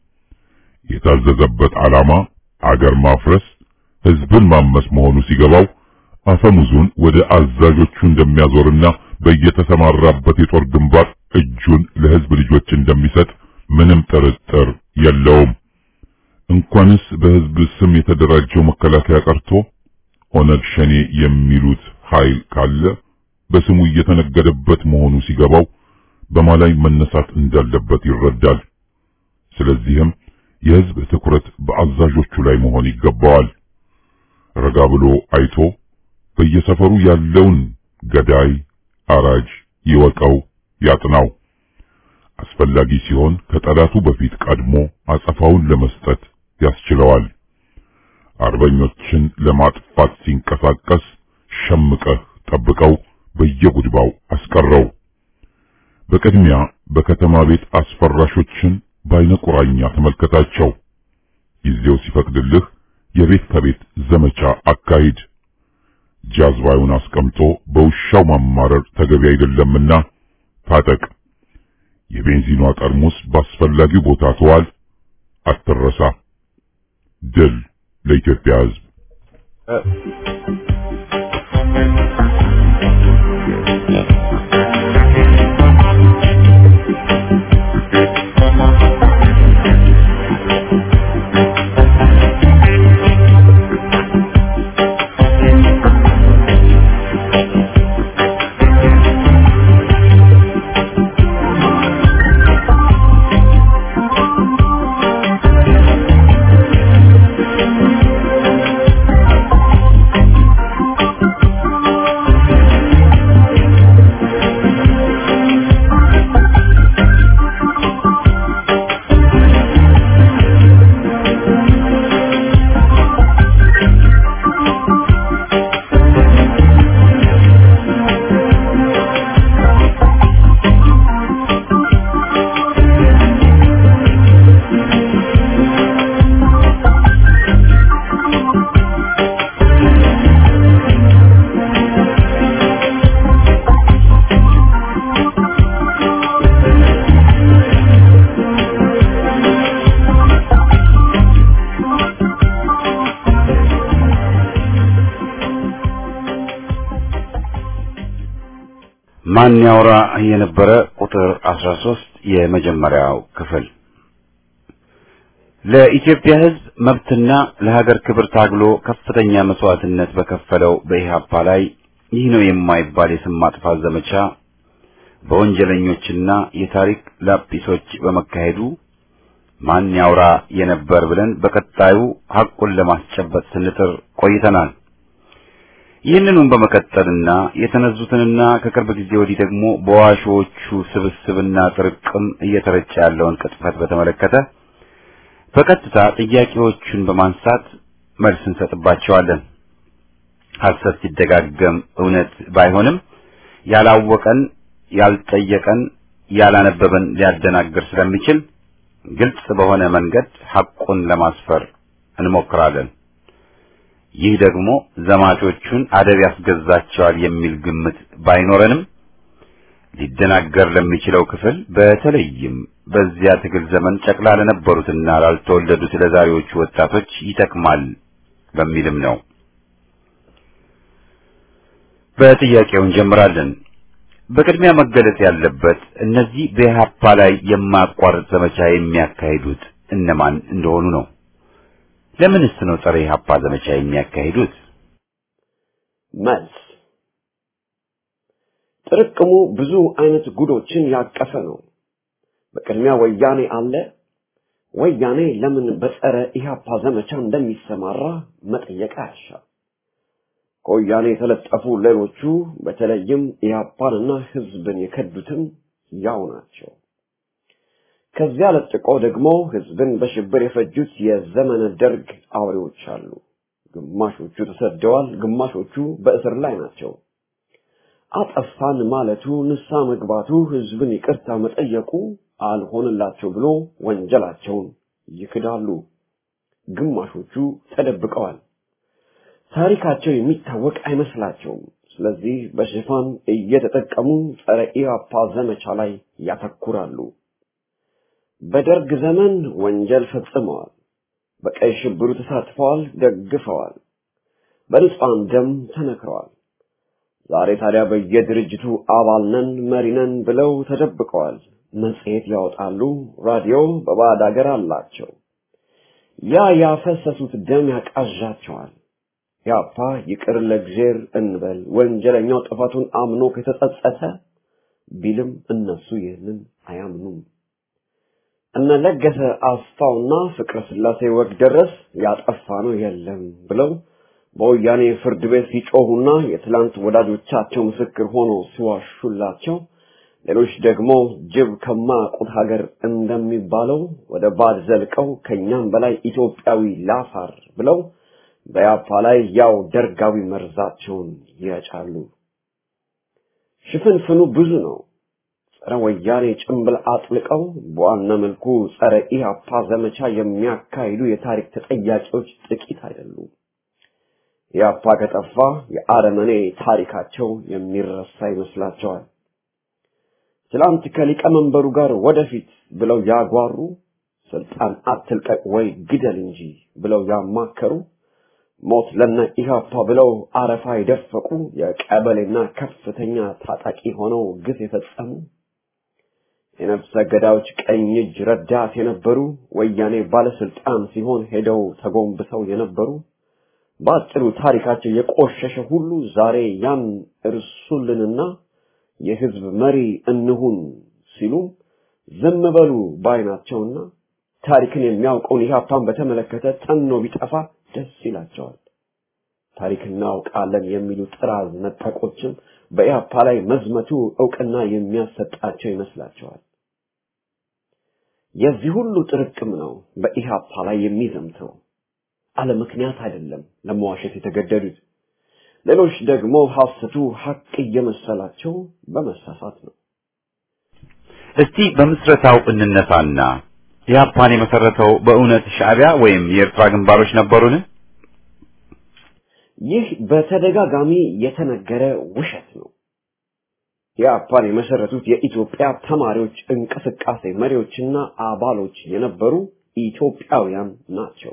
የታዘዘበት ዓላማ አገር ማፍረስ፣ ሕዝብን ማመስ መሆኑ ሲገባው አፈሙዙን ወደ አዛዦቹ እንደሚያዞርና በየተሰማራበት የጦር ግንባር እጁን ለሕዝብ ልጆች እንደሚሰጥ ምንም ጥርጥር የለውም። እንኳንስ በሕዝብ ስም የተደራጀው መከላከያ ቀርቶ ኦነግ ሸኔ የሚሉት ኃይል ካለ በስሙ እየተነገደበት መሆኑ ሲገባው በማላይ መነሳት እንዳለበት ይረዳል። ስለዚህም የሕዝብ ትኩረት በአዛዦቹ ላይ መሆን ይገባዋል። ረጋ ብሎ አይቶ በየሰፈሩ ያለውን ገዳይ፣ አራጅ ይወቀው ያጥናው። አስፈላጊ ሲሆን ከጠላቱ በፊት ቀድሞ አጸፋውን ለመስጠት ያስችለዋል። አርበኞችን ለማጥፋት ሲንቀሳቀስ ሸምቀህ ጠብቀው፣ በየጉድባው አስቀረው። በቅድሚያ በከተማ ቤት አስፈራሾችን በአይነ ቁራኛ ተመልከታቸው። ጊዜው ሲፈቅድልህ የቤት ከቤት ዘመቻ አካሂድ። ጃዝባዩን አስቀምጦ በውሻው ማማረር ተገቢ አይደለምና ታጠቅ። የቤንዚኗ ጠርሙስ ባስፈላጊው ቦታ ተዋል፣ አትረሳ። ድል ለኢትዮጵያ ሕዝብ። ማን ያውራ የነበረ ቁጥር 13 የመጀመሪያው ክፍል። ለኢትዮጵያ ሕዝብ መብትና ለሀገር ክብር ታግሎ ከፍተኛ መስዋዕትነት በከፈለው በኢህአፓ ላይ ይህ ነው የማይባል የስም ማጥፋት ዘመቻ በወንጀለኞችና የታሪክ ላጲሶች በመካሄዱ ማን ያውራ የነበር ብለን በቀጣዩ ሐቁን ለማስጨበጥ ስንጥር ቆይተናል። ይህንኑም በመቀጠልና የተነዙትንና ከቅርብ ጊዜ ወዲህ ደግሞ በዋሾቹ ስብስብና ጥርቅም እየተረጨ ያለውን ቅጥፈት በተመለከተ በቀጥታ ጥያቄዎቹን በማንሳት መልስ እንሰጥባቸዋለን። ሐሰት ሲደጋገም እውነት ባይሆንም ያላወቀን፣ ያልጠየቀን፣ ያላነበበን ሊያደናግር ስለሚችል ግልጽ በሆነ መንገድ ሐቁን ለማስፈር እንሞክራለን። ይህ ደግሞ ዘማቾቹን አደብ ያስገዛቸዋል የሚል ግምት ባይኖረንም ሊደናገር ለሚችለው ክፍል በተለይም በዚያ ትግል ዘመን ጨቅላ ለነበሩትና ላልተወለዱት ለዛሬዎቹ ወጣቶች ይጠቅማል በሚልም ነው። በጥያቄው እንጀምራለን። በቅድሚያ መገለጽ ያለበት እነዚህ በኢህአፓ ላይ የማያቋርጥ ዘመቻ የሚያካሂዱት እነማን እንደሆኑ ነው። ለምንስ ነው ጸረ ኢህአፓ ዘመቻ የሚያካሂዱት? መልስ፣ ጥርቅሙ ብዙ አይነት ጉዶችን ያቀፈ ነው። በቅድሚያ ወያኔ አለ። ወያኔ ለምን በጸረ ኢህአፓ ዘመቻ እንደሚሰማራ መጠየቅ አያሻም። ከወያኔ የተለጠፉ ሌሎቹ በተለይም ኢህአፓንና ህዝብን የከዱትም ያው ናቸው። ከዚያ ለጥቆ ደግሞ ህዝብን በሽብር የፈጁት የዘመነ ደርግ አውሬዎች አሉ። ግማሾቹ ተሰደዋል፣ ግማሾቹ በእስር ላይ ናቸው። አጠፋን ማለቱ፣ ንስሐ መግባቱ፣ ህዝብን ይቅርታ መጠየቁ አልሆንላቸው ብሎ ወንጀላቸውን ይክዳሉ። ግማሾቹ ተደብቀዋል። ታሪካቸው የሚታወቅ አይመስላቸውም። ስለዚህ በሽፋን እየተጠቀሙ ጸረ ኢህአፓ ዘመቻ ላይ ያተኩራሉ። በደርግ ዘመን ወንጀል ፈጽመዋል። በቀይ ሽብሩ ተሳትፈዋል፣ ደግፈዋል። በንጹሃን ደም ተነክረዋል። ዛሬ ታዲያ በየድርጅቱ አባል ነን፣ መሪ ነን ብለው ተደብቀዋል። መጽሔት ያወጣሉ፣ ራዲዮ በባዕድ አገር አላቸው። ያ ያፈሰሱት ደም ያቃዣቸዋል። ኢህአፓ ይቅር ለእግዚአብሔር እንበል፣ ወንጀለኛው ጥፋቱን አምኖ ከተጸጸተ ቢልም እነሱ ይህንን አያምኑም። እነ ለገሰ አስፋውና ፍቅረ ስላሴ ወግ ደረስ ያጠፋ ነው የለም ብለው በወያኔ ፍርድ ቤት ሲጮሁና የትላንት ወዳጆቻቸው ምስክር ሆኖ ሲዋሹላቸው ሌሎች ደግሞ ጅብ ከማያውቁት ሀገር እንደሚባለው ወደ ባድ ዘልቀው ከኛም በላይ ኢትዮጵያዊ ላፋር ብለው በያፓ ላይ ያው ደርጋዊ መርዛቸውን ይረጫሉ። ሽፍንፍኑ ብዙ ነው። ጸረ ወያኔ ጭምብል አጥልቀው በዋና መልኩ ጸረ ኢህአፓ ዘመቻ የሚያካሂዱ የታሪክ ተጠያቂዎች ጥቂት አይደሉም። ኢህአፓ ከጠፋ የአረመኔ ታሪካቸው የሚረሳ ይመስላቸዋል። ትላንት ከሊቀመንበሩ ጋር ወደፊት ብለው ያጓሩ፣ ስልጣን አትልቀቅ ወይ ግደል እንጂ ብለው ያማከሩ፣ ሞት ለነ ኢህአፓ ብለው አረፋ ይደፈቁ፣ የቀበሌና ከፍተኛ ታጣቂ ሆነው ግፍ የፈጸሙ፣ የነፍሰ ገዳዮች ቀኝ እጅ ረዳት የነበሩ፣ ወያኔ ባለስልጣን ሲሆን ሄደው ተጎንብሰው የነበሩ፣ ባጭሩ ታሪካቸው የቆሸሸ ሁሉ ዛሬ ያን እርሱልንና የህዝብ መሪ እንሁን ሲሉ ዝም በሉ ባይናቸውና ታሪክን የሚያውቀውን ኢህአፓን በተመለከተ ጠኖ ቢጠፋ ደስ ይላቸዋል። ታሪክ እናውቃለን የሚሉ ጥራዝ ነጠቆችም በኢህአፓ ላይ መዝመቱ ዕውቅና የሚያሰጣቸው ይመስላቸዋል። የዚህ ሁሉ ጥርቅም ነው በኢህአፓ ላይ የሚዘምተው። አለ ምክንያት አይደለም ለመዋሸት የተገደዱት። ሌሎች ደግሞ ሐሰቱ ሐቅ እየመሰላቸው በመሳሳት ነው። እስቲ በምስረታው እንነሳና ኢህአፓን የመሰረተው በእውነት ሻዕቢያ ወይም የኤርትራ ግንባሮች ነበሩን? ይህ በተደጋጋሚ የተነገረ ውሸት ነው። ኢህአፓን የመሰረቱት የኢትዮጵያ ተማሪዎች እንቅስቃሴ መሪዎችና አባሎች የነበሩ ኢትዮጵያውያን ናቸው።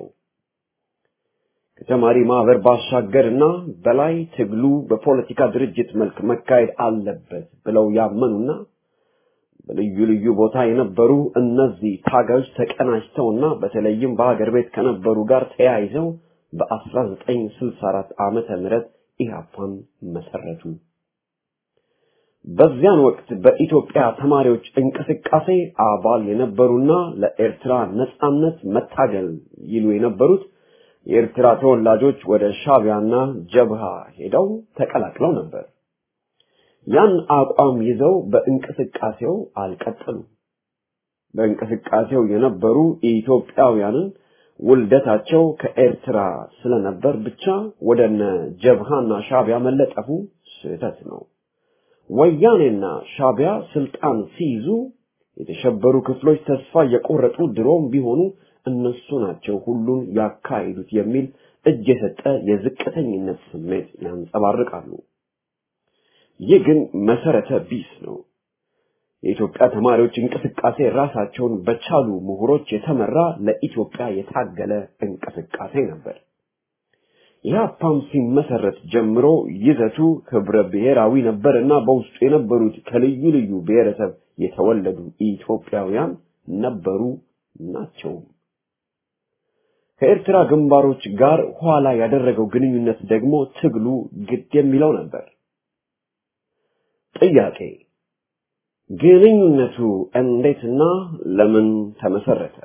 ከተማሪ ማህበር ባሻገርና በላይ ትግሉ በፖለቲካ ድርጅት መልክ መካሄድ አለበት ብለው ያመኑና በልዩ ልዩ ቦታ የነበሩ እነዚህ ታጋዮች ተቀናጅተውና በተለይም በሀገር ቤት ከነበሩ ጋር ተያይዘው በ1964 ዓመተ ምህረት ኢህአፓን መሰረቱ። በዚያን ወቅት በኢትዮጵያ ተማሪዎች እንቅስቃሴ አባል የነበሩና ለኤርትራ ነጻነት መታገል ይሉ የነበሩት የኤርትራ ተወላጆች ወደ ሻዕቢያና ጀብሃ ሄደው ተቀላቅለው ነበር። ያን አቋም ይዘው በእንቅስቃሴው አልቀጠሉም። በእንቅስቃሴው የነበሩ ኢትዮጵያውያንን ውልደታቸው ከኤርትራ ስለነበር ብቻ ወደነ ጀብሃና ሻዕቢያ መለጠፉ ስህተት ነው። ወያኔና ሻዕቢያ ስልጣን ሲይዙ የተሸበሩ ክፍሎች ተስፋ የቆረጡ ድሮም ቢሆኑ እነሱ ናቸው ሁሉን ያካሂዱት የሚል እጅ የሰጠ የዝቅተኝነት ስሜት ያንጸባርቃሉ። ይህ ግን መሰረተ ቢስ ነው። የኢትዮጵያ ተማሪዎች እንቅስቃሴ ራሳቸውን በቻሉ ምሁሮች የተመራ ለኢትዮጵያ የታገለ እንቅስቃሴ ነበር። ኢህአፓም ሲመሰረት ጀምሮ ይዘቱ ህብረ ብሔራዊ ነበርና በውስጡ የነበሩት ከልዩ ልዩ ብሔረሰብ የተወለዱ ኢትዮጵያውያን ነበሩ ናቸው። ከኤርትራ ግንባሮች ጋር ኋላ ያደረገው ግንኙነት ደግሞ ትግሉ ግድ የሚለው ነበር። ጥያቄ: ግንኙነቱ እንዴትና ለምን ተመሰረተ?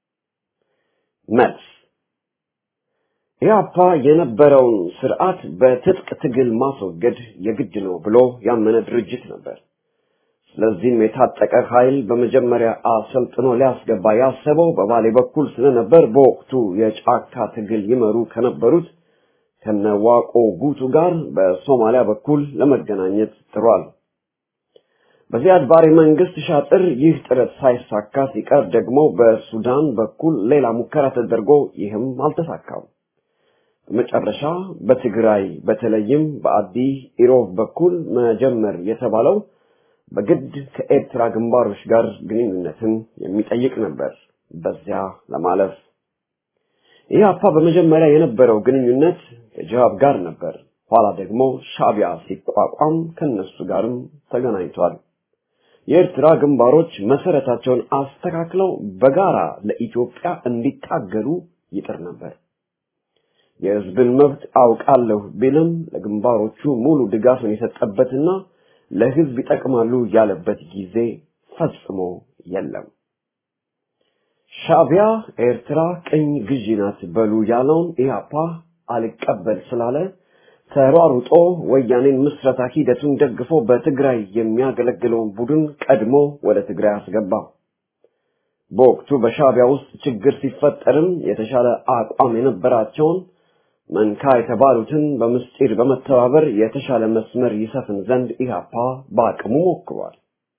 መልስ: ኢህአፓ የነበረውን ስርዓት በትጥቅ ትግል ማስወገድ የግድ ነው ብሎ ያመነ ድርጅት ነበር። ስለዚህም የታጠቀ ኃይል በመጀመሪያ አሰልጥኖ ሊያስገባ ያሰበው በባሌ በኩል ስለነበር በወቅቱ የጫካ ትግል ይመሩ ከነበሩት ከነዋቆ ጉቱ ጋር በሶማሊያ በኩል ለመገናኘት ጥሯል። በዚያድ ባሬ መንግስት ሻጥር ይህ ጥረት ሳይሳካ ሲቀር ደግሞ በሱዳን በኩል ሌላ ሙከራ ተደርጎ ይህም አልተሳካም። በመጨረሻ በትግራይ በተለይም በአዲ ኢሮብ በኩል መጀመር የተባለው በግድ ከኤርትራ ግንባሮች ጋር ግንኙነትን የሚጠይቅ ነበር። በዚያ ለማለፍ ኢህአፓ በመጀመሪያ የነበረው ግንኙነት ከጅሃብ ጋር ነበር። ኋላ ደግሞ ሻዕቢያ ሲቋቋም ከነሱ ጋርም ተገናኝቷል። የኤርትራ ግንባሮች መሰረታቸውን አስተካክለው በጋራ ለኢትዮጵያ እንዲታገሉ ይጥር ነበር። የህዝብን መብት አውቃለሁ ቢልም ለግንባሮቹ ሙሉ ድጋፍን የሰጠበትና ለህዝብ ይጠቅማሉ ያለበት ጊዜ ፈጽሞ የለም። ሻዕቢያ ኤርትራ ቅኝ ግዢ ናት በሉ ያለውን ኢህአፓ አልቀበል ስላለ ተሯሩጦ ወያኔን ምስረታ ሂደቱን ደግፎ በትግራይ የሚያገለግለውን ቡድን ቀድሞ ወደ ትግራይ አስገባ። በወቅቱ በሻዕቢያ ውስጥ ችግር ሲፈጠርም የተሻለ አቋም የነበራቸውን መንካ የተባሉትን በምስጢር በመተባበር የተሻለ መስመር ይሰፍን ዘንድ ኢህአፓ በአቅሙ ሞክሯል።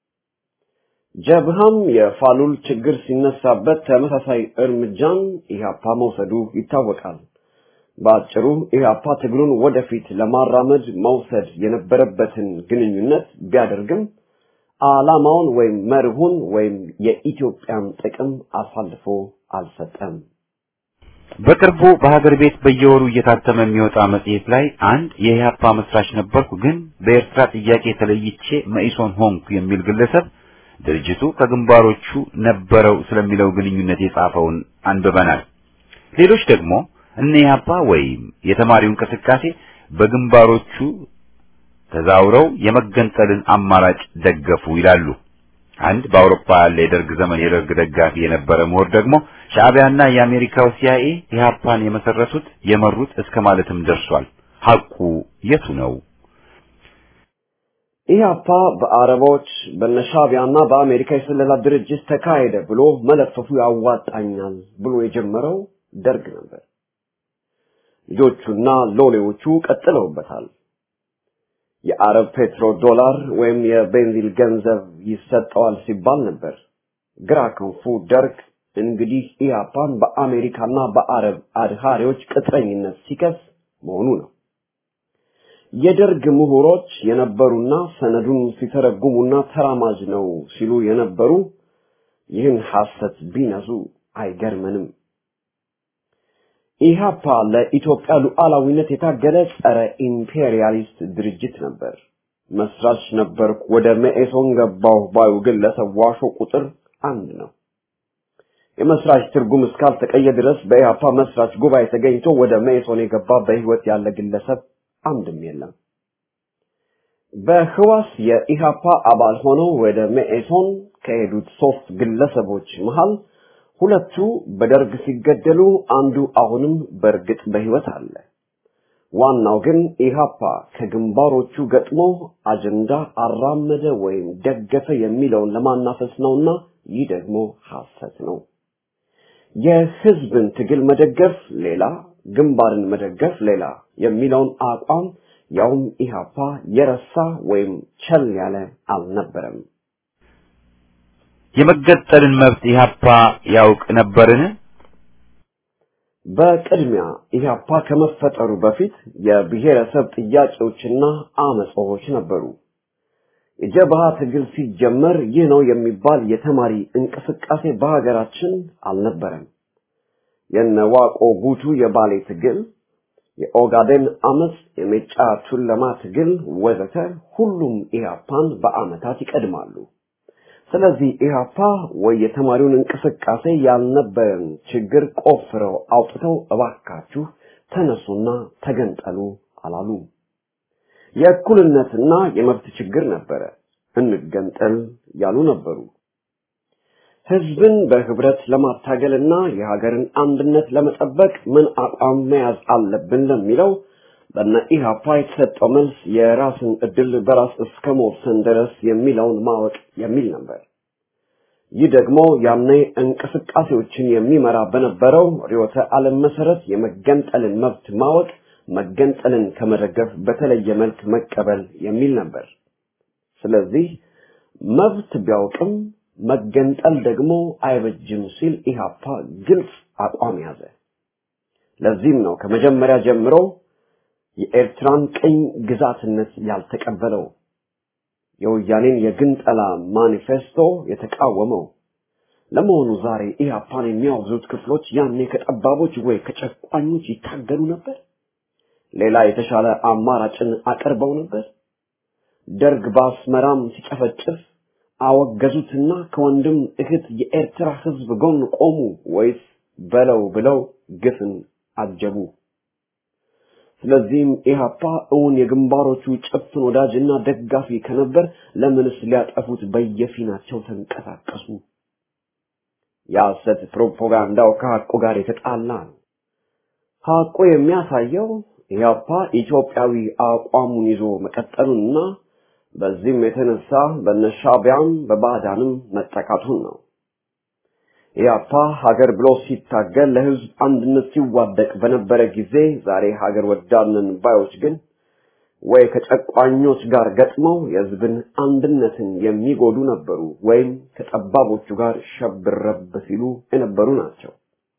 ጀብሃም የፋሉል ችግር ሲነሳበት ተመሳሳይ እርምጃን ኢህአፓ መውሰዱ ይታወቃል። በአጭሩ ኢህአፓ ትግሉን ወደፊት ለማራመድ መውሰድ የነበረበትን ግንኙነት ቢያደርግም ዓላማውን ወይም መርሁን ወይም የኢትዮጵያን ጥቅም አሳልፎ አልሰጠም። በቅርቡ በሀገር ቤት በየወሩ እየታተመ የሚወጣ መጽሔት ላይ አንድ የኢህአፓ መስራች ነበርኩ ግን በኤርትራ ጥያቄ ተለይቼ መኢሶን ሆንኩ የሚል ግለሰብ ድርጅቱ ከግንባሮቹ ነበረው ስለሚለው ግንኙነት የጻፈውን አንብበናል። ሌሎች ደግሞ እነ ኢህአፓ ወይም የተማሪው እንቅስቃሴ በግንባሮቹ ተዛውረው የመገንጠልን አማራጭ ደገፉ ይላሉ። አንድ በአውሮፓ ያለ የደርግ ዘመን የደርግ ደጋፊ የነበረ ምሁር ደግሞ ሻዕቢያና የአሜሪካው ሲአይኤ ኢህአፓን የመሰረቱት የመሩት እስከ ማለትም ደርሷል። ሐቁ የቱ ነው? ኢህአፓ በአረቦች በነሻዕቢያና በአሜሪካ የስለላ ድርጅት ተካሄደ ብሎ መለፈፉ ያዋጣኛል ብሎ የጀመረው ደርግ ነበር። ልጆቹና ሎሌዎቹ ቀጥለውበታል። የአረብ ፔትሮ ዶላር ወይም የቤንዚል ገንዘብ ይሰጠዋል ሲባል ነበር። ግራ ክንፉ ደርግ እንግዲህ ኢህአፓን በአሜሪካና በአረብ አድሃሪዎች ቅጥረኝነት ሲከስ መሆኑ ነው። የደርግ ምሁሮች የነበሩና ሰነዱን ሲተረጉሙና ተራማጅ ነው ሲሉ የነበሩ ይህን ሐሰት ቢነሱ አይገርመንም። ኢህአፓ ለኢትዮጵያ ሉዓላዊነት የታገለ ጸረ ኢምፔሪያሊስት ድርጅት ነበር። መስራች ነበርኩ ወደ መኢሶን ገባሁ ባዩ ግለሰብ ዋሾ ቁጥር 1 ነው። የመስራች ትርጉም እስካልተቀየረ ድረስ በኢህአፓ መስራች ጉባኤ ተገኝቶ ወደ መኢሶን የገባ በህይወት ያለ ግለሰብ አንድም የለም። በህዋስ የኢህአፓ አባል ሆነው ወደ መኢሶን ከሄዱት 3 ግለሰቦች መሃል ሁለቱ በደርግ ሲገደሉ አንዱ አሁንም በርግጥ በህይወት አለ። ዋናው ግን ኢህአፓ ከግንባሮቹ ገጥሞ አጀንዳ አራመደ ወይም ደገፈ የሚለውን ለማናፈስ ነውና ይህ ደግሞ ሐሰት ነው። የህዝብን ትግል መደገፍ ሌላ፣ ግንባርን መደገፍ ሌላ የሚለውን አቋም ያውም ኢህአፓ የረሳ ወይም ቸል ያለ አልነበረም። የመገጠልን መብት ኢህአፓ ያውቅ ነበርን? በቅድሚያ ኢህአፓ ከመፈጠሩ በፊት የብሔረሰብ ጥያቄዎችና አመጾች ነበሩ። የጀብሃ ትግል ሲጀመር ይህ ነው የሚባል የተማሪ እንቅስቃሴ በሀገራችን አልነበረም። የነዋቆ ጉቱ የባሌ ትግል፣ የኦጋዴን አመጽ፣ የሜጫ ቱለማ ትግል ወዘተ ሁሉም ኢህአፓን በአመታት ይቀድማሉ። ስለዚህ ኢህአፓ ወይ የተማሪውን እንቅስቃሴ ያልነበረን ችግር ቆፍረው አውጥተው እባካችሁ ተነሱና ተገንጠሉ አላሉ። የእኩልነትና የመብት ችግር ነበረ፣ እንገንጠል ያሉ ነበሩ። ህዝብን በህብረት ለማታገልና የሀገርን አንድነት ለመጠበቅ ምን አቋም መያዝ አለብን ለሚለው በእነ ኢህአፓ የተሰጠው መልስ የራስን እድል በራስ እስከ መወሰን ድረስ የሚለውን ማወቅ የሚል ነበር። ይህ ደግሞ ያኔ እንቅስቃሴዎችን የሚመራ በነበረው ርዕዮተ ዓለም መሰረት የመገንጠልን መብት ማወቅ መገንጠልን ከመደገፍ በተለየ መልክ መቀበል የሚል ነበር። ስለዚህ መብት ቢያውቅም መገንጠል ደግሞ አይበጅም ሲል ኢህአፓ ግልጽ አቋም ያዘ። ለዚህም ነው ከመጀመሪያ ጀምሮ የኤርትራን ቅኝ ግዛትነት ያልተቀበለው፣ የወያኔን የግንጠላ ማኒፌስቶ የተቃወመው። ለመሆኑ ዛሬ ኢህአፓን የሚያወግዙት ክፍሎች ያኔ ከጠባቦች ወይ ከጨቋኞች ይታገሉ ነበር? ሌላ የተሻለ አማራጭን አቀርበው ነበር? ደርግ በአስመራም ሲጨፈጭፍ አወገዙትና ከወንድም እህት የኤርትራ ህዝብ ጎን ቆሙ ወይስ በለው ብለው ግፍን አጀቡ? ስለዚህም ኢህአፓ እውን የግንባሮቹ ጭፍን ወዳጅና ደጋፊ ከነበር ለምንስ ሊያጠፉት በየፊናቸው ተንቀሳቀሱ? የሐሰት ፕሮፓጋንዳው ከሐቁ ጋር የተጣላ ነው። ሐቁ የሚያሳየው ኢህአፓ ኢትዮጵያዊ አቋሙን ይዞ መቀጠሉንና በዚህም የተነሳ በነሻቢያም በባዕዳንም መጠቃቱን ነው። ኢህአፓ ሀገር ብሎ ሲታገል ለህዝብ አንድነት ሲዋደቅ በነበረ ጊዜ ዛሬ ሀገር ወዳድነን ባዮች ግን ወይ ከጨቋኞች ጋር ገጥመው የህዝብን አንድነትን የሚጎዱ ነበሩ ወይም ከጠባቦቹ ጋር ሸብረብ ሲሉ የነበሩ ናቸው።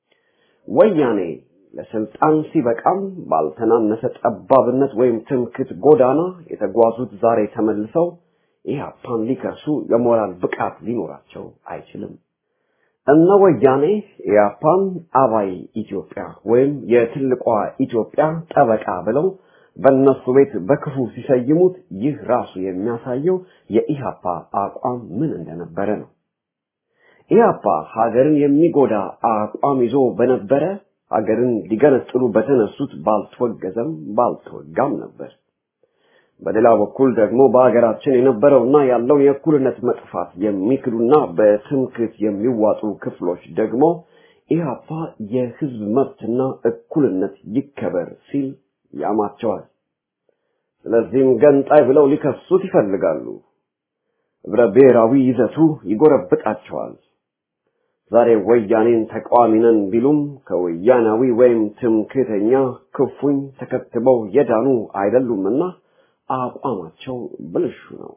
ወያኔ ለስልጣን ሲበቃም ባልተናነሰ ጠባብነት ወይም ትምክህት ጎዳና የተጓዙት ዛሬ ተመልሰው ኢህአፓን ሊከሱ የሞራል ብቃት ሊኖራቸው አይችልም። እነ ወያኔ ኢህአፓን አባይ ኢትዮጵያ ወይም የትልቋ ኢትዮጵያ ጠበቃ ብለው በእነሱ ቤት በክፉ ሲሰይሙት ይህ ራሱ የሚያሳየው የኢህአፓ አቋም ምን እንደነበረ ነው። ኢህአፓ ሀገርን የሚጎዳ አቋም ይዞ በነበረ ሀገርን ሊገነጥሉ በተነሱት ባልተወገዘም ባልተወጋም ነበር። በሌላ በኩል ደግሞ በሀገራችን የነበረውና ያለው የእኩልነት መጥፋት የሚክዱና በትምክህት የሚዋጡ ክፍሎች ደግሞ ኢህአፓ የህዝብ መብትና እኩልነት ይከበር ሲል ያማቸዋል። ስለዚህም ገንጣይ ብለው ሊከሱት ይፈልጋሉ። ህብረ ብሔራዊ ይዘቱ ይጎረብጣቸዋል። ዛሬ ወያኔን ተቃዋሚ ነን ቢሉም ከወያናዊ ወይም ትምክህተኛ ክፉኝ ተከትበው የዳኑ አይደሉምና አቋማቸው ብልሹ ነው።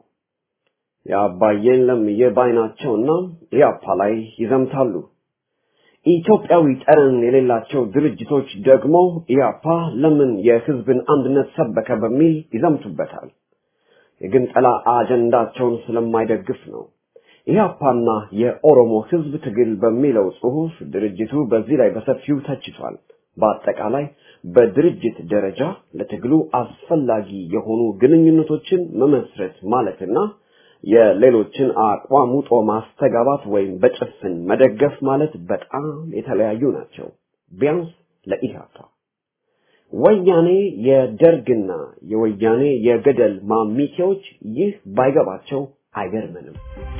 የአባየን ለምዬ ባይናቸውና ኢህአፓ ላይ ይዘምታሉ። ኢትዮጵያዊ ጠረን የሌላቸው ድርጅቶች ደግሞ ኢህአፓ ለምን የህዝብን አንድነት ሰበከ በሚል ይዘምቱበታል። የግንጠላ አጀንዳቸውን ስለማይደግፍ ነው። ኢህአፓና የኦሮሞ ህዝብ ትግል በሚለው ጽሑፍ ድርጅቱ በዚህ ላይ በሰፊው ተችቷል። በአጠቃላይ በድርጅት ደረጃ ለትግሉ አስፈላጊ የሆኑ ግንኙነቶችን መመስረት ማለትና የሌሎችን አቋም ውጦ ማስተጋባት ወይም በጭፍን መደገፍ ማለት በጣም የተለያዩ ናቸው። ቢያንስ ለኢህአፓ ወያኔ የደርግና የወያኔ የገደል ማሚቴዎች ይህ ባይገባቸው አይገርምንም።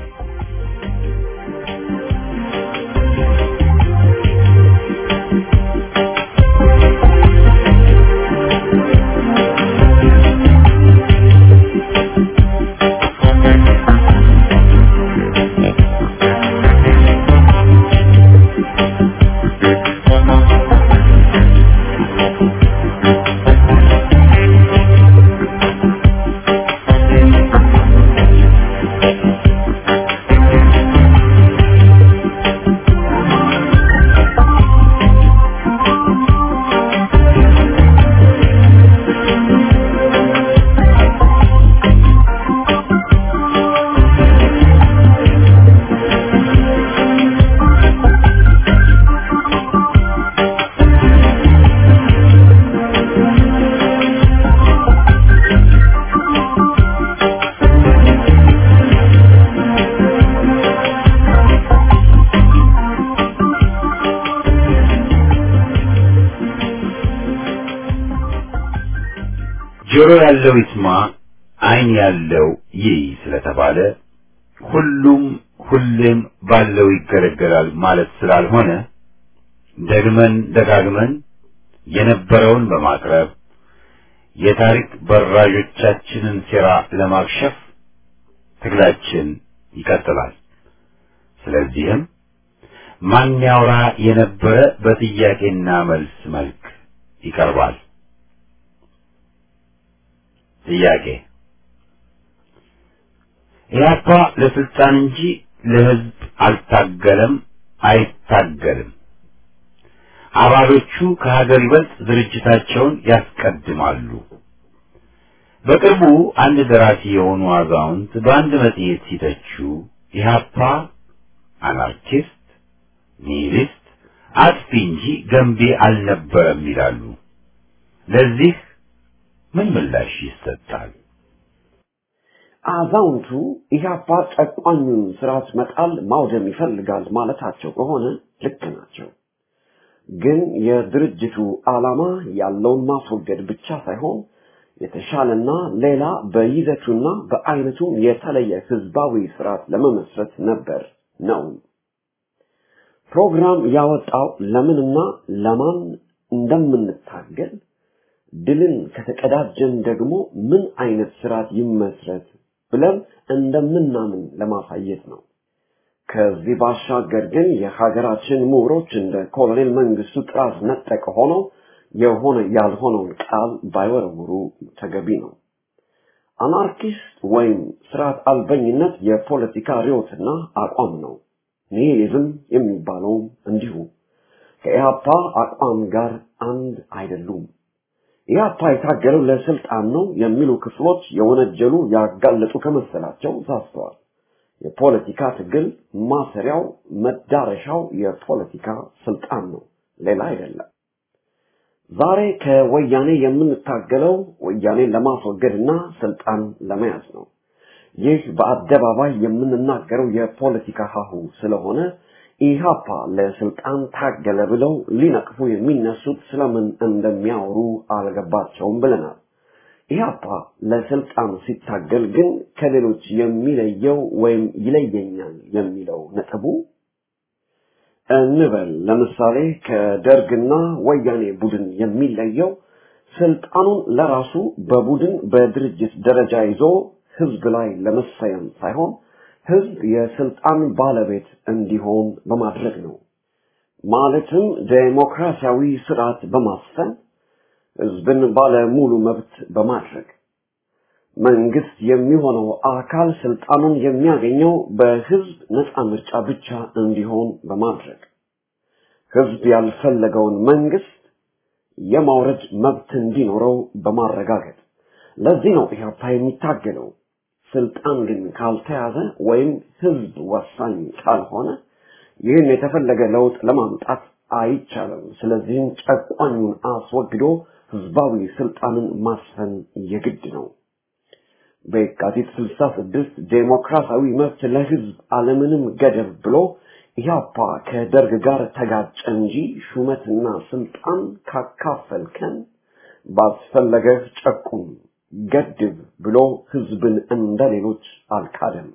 ጆሮ ያለው ይስማ አይን ያለው ይይ ስለተባለ ሁሉም ሁሌም ባለው ይገለገላል ማለት ስላልሆነ ደግመን ደጋግመን የነበረውን በማቅረብ የታሪክ በራዦቻችንን ሴራ ለማክሸፍ ትግላችን ይቀጥላል። ስለዚህም ማን ያውራ የነበረ በጥያቄና መልስ መልክ ይቀርባል። ጥያቄ ኢህአፓ ለስልጣን እንጂ ለህዝብ አልታገለም አይታገልም። አባሎቹ ከሀገር ይበልጥ ድርጅታቸውን ያስቀድማሉ። በቅርቡ አንድ ደራሲ የሆኑ አዛውንት በአንድ መጽሔት ሲተቹ ኢህአፓ አናርኪስት፣ ኒሂሊስት፣ አጥፊ እንጂ ገንቢ አልነበረም ይላሉ። ለዚህ ምን ምላሽ ይሰጣል? አዛውንቱ ኢህአፓ ጨቋኙን ስርዓት መጣል ማውደም ይፈልጋል ማለታቸው ከሆነ ልክ ናቸው። ግን የድርጅቱ ዓላማ ያለውን ማስወገድ ብቻ ሳይሆን የተሻለና ሌላ በይዘቱና በአይነቱ የተለየ ህዝባዊ ስርዓት ለመመስረት ነበር ነው። ፕሮግራም ያወጣው ለምንና ለማን እንደምንታገል ድልን ከተቀዳጀን ደግሞ ምን አይነት ስርዓት ይመስረት ብለን እንደምናምን ለማሳየት ነው። ከዚህ ባሻገር ግን የሀገራችን ምሁሮች እንደ ኮሎኔል መንግስቱ ጥራዝ ነጠቅ ሆነው የሆነ ያልሆነውን ቃል ባይወረውሩ ተገቢ ነው። አናርኪስት ወይም ስርዓት አልበኝነት የፖለቲካ ርዕዮትና አቋም ነው። ኒሂሊዝም የሚባለው እንዲሁ ከኢህአፓ አቋም ጋር አንድ አይደሉም። ኢህአፓ የታገለው ለስልጣን ነው የሚሉ ክፍሎች የወነጀሉ ያጋለጡ ከመሰላቸው ሳስተዋል። የፖለቲካ ትግል ማሰሪያው መዳረሻው የፖለቲካ ስልጣን ነው፣ ሌላ አይደለም። ዛሬ ከወያኔ የምንታገለው ወያኔን ለማስወገድና ስልጣን ለመያዝ ነው። ይህ በአደባባይ የምንናገረው የፖለቲካ ሀሁ ስለሆነ ኢህአፓ ለስልጣን ታገለ ብለው ሊነቅፉ የሚነሱት ስለምን እንደሚያወሩ አልገባቸውም ብለናል። ኢህአፓ ለስልጣን ሲታገል ግን ከሌሎች የሚለየው ወይም ይለየኛል የሚለው ነጥቡ እንበል ለምሳሌ ከደርግና ወያኔ ቡድን የሚለየው ስልጣኑን ለራሱ በቡድን በድርጅት ደረጃ ይዞ ህዝብ ላይ ለመሰየም ሳይሆን ህዝብ የስልጣን ባለቤት እንዲሆን በማድረግ ነው። ማለትም ዴሞክራሲያዊ ስርዓት በማስፈን ህዝብን ባለ ሙሉ መብት በማድረግ መንግስት የሚሆነው አካል ስልጣኑን የሚያገኘው በህዝብ ነፃ ምርጫ ብቻ እንዲሆን በማድረግ ህዝብ ያልፈለገውን መንግስት የማውረድ መብት እንዲኖረው በማረጋገጥ ለዚህ ነው ኢህአፓ የሚታገለው። ስልጣን ግን ካልተያዘ ወይም ህዝብ ወሳኝ ካልሆነ ይህን የተፈለገ ለውጥ ለማምጣት አይቻልም። ስለዚህም ጨቋኙን አስወግዶ ህዝባዊ ስልጣንን ማስፈን የግድ ነው። በየካቲት 66 ዴሞክራሲያዊ መብት ለህዝብ አለምንም ገደብ ብሎ ኢህአፓ ከደርግ ጋር ተጋጨ እንጂ ሹመትና ስልጣን ካካፈልከን ባስፈለገህ ጨቁን ገድብ ብሎ ህዝብን እንደሌሎች አልካደም።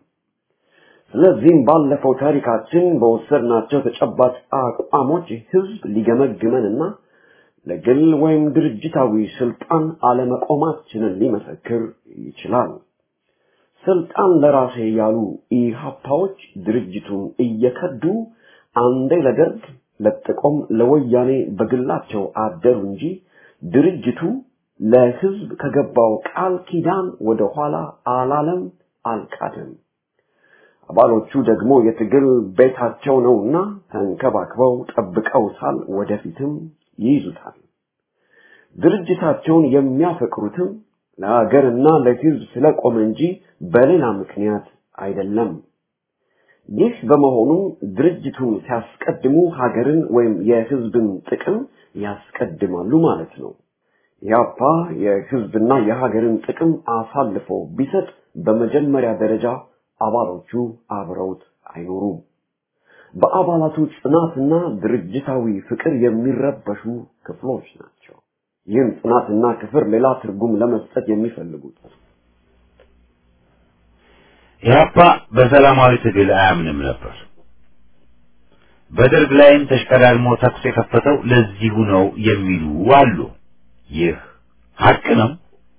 ስለዚህም ባለፈው ታሪካችን በወሰድናቸው ተጨባጭ አቋሞች ህዝብ ሊገመግመንና ለግል ወይም ድርጅታዊ ስልጣን አለመቆማችንን ሊመሰክር ይችላል። ስልጣን ለራሴ ያሉ ኢህአፓዎች ድርጅቱን እየከዱ አንዴ ለደርግ ለጥቆም ለወያኔ በግላቸው አደሩ እንጂ ድርጅቱ ለህዝብ ከገባው ቃል ኪዳን ወደ ኋላ አላለም፣ አልካደም። አባሎቹ ደግሞ የትግል ቤታቸው ነውና ተንከባክበው ጠብቀውታል፣ ወደፊትም ይይዙታል። ድርጅታቸውን የሚያፈቅሩትም ለሀገርና ለህዝብ ስለቆመ እንጂ በሌላ ምክንያት አይደለም። ይህ በመሆኑ ድርጅቱን ሲያስቀድሙ ሀገርን ወይም የህዝብን ጥቅም ያስቀድማሉ ማለት ነው። ኢህአፓ የህዝብና የሀገርን ጥቅም አሳልፎ ቢሰጥ በመጀመሪያ ደረጃ አባሎቹ አብረውት አይኖሩም። በአባላቱ ጽናትና ድርጅታዊ ፍቅር የሚረበሹ ክፍሎች ናቸው። ይህን ጽናትና ክፍር ሌላ ትርጉም ለመስጠት የሚፈልጉት ኢህአፓ በሰላማዊ ትግል አያምንም ነበር። በደርግ ላይም ተሽቀዳድሞ ተኩስ የከፈተው ለዚሁ ነው የሚሉ አሉ። ይህ ሀቅ ነው።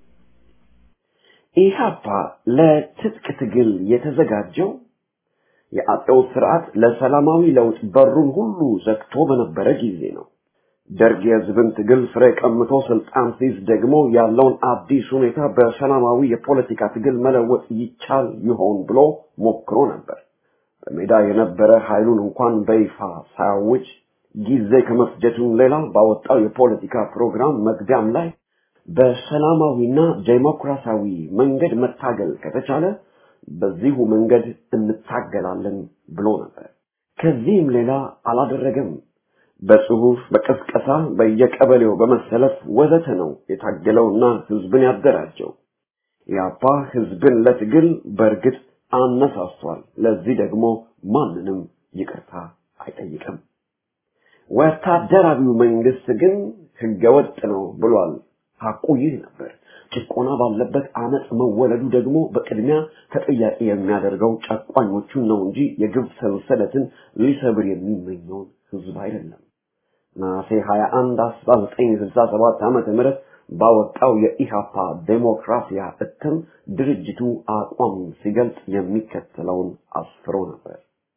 ኢህአፓ ለትጥቅ ትግል የተዘጋጀው የአጤው ስርዓት ለሰላማዊ ለውጥ በሩን ሁሉ ዘግቶ በነበረ ጊዜ ነው። ደርግ የህዝብን ትግል ፍሬ ቀምቶ ስልጣን ሲይዝ ደግሞ ያለውን አዲስ ሁኔታ በሰላማዊ የፖለቲካ ትግል መለወጥ ይቻል ይሆን ብሎ ሞክሮ ነበር። በሜዳ የነበረ ኃይሉን እንኳን በይፋ ሳያውጅ ጊዜ ከመፍጀቱም ሌላ ባወጣው የፖለቲካ ፕሮግራም መግቢያም ላይ በሰላማዊና ዴሞክራሲያዊ መንገድ መታገል ከተቻለ በዚሁ መንገድ እንታገላለን ብሎ ነበር። ከዚህም ሌላ አላደረገም። በጽሁፍ በቅስቀሳ በየቀበሌው በመሰለፍ ወዘተ ነው የታገለውና ህዝብን ያደራጀው። ኢህአፓ ህዝብን ለትግል በእርግጥ አነሳስቷል። ለዚህ ደግሞ ማንንም ይቅርታ አይጠይቅም። ወታደራዊው መንግስት ግን ህገወጥ ነው ብሏል። ሐቁ ይህ ነበር። ጭቆና ባለበት አመጽ መወለዱ ደግሞ በቅድሚያ ተጠያቂ የሚያደርገው ጨቋኞቹን ነው እንጂ የግፍ ሰንሰለትን ሊሰብር የሚመኘውን ህዝብ አይደለም። ነሐሴ 21 1967 ዓመተ ምህረት ባወጣው የኢሃፓ ዴሞክራሲያ እትም ድርጅቱ አቋም ሲገልጽ የሚከተለውን አስፍሮ ነበር።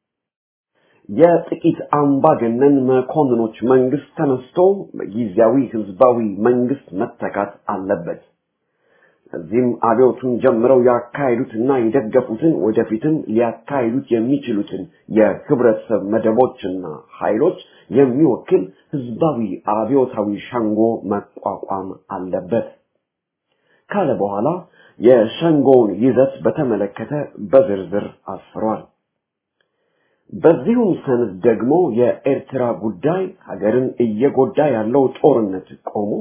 የጥቂት አምባገነን መኮንኖች መንግስት ተነስቶ በጊዜያዊ ህዝባዊ መንግስት መተካት አለበት። እዚህም አብዮቱን ጀምረው ያካሄዱትና የደገፉትን ወደፊትም ሊያካሂዱት የሚችሉትን የህብረተሰብ መደቦችና ኃይሎች የሚወክል ህዝባዊ አብዮታዊ ሸንጎ መቋቋም አለበት ካለ በኋላ የሸንጎውን ይዘት በተመለከተ በዝርዝር አስፍሯል። በዚሁም ሰነድ ደግሞ የኤርትራ ጉዳይ ሀገርን እየጎዳ ያለው ጦርነት ቆሞ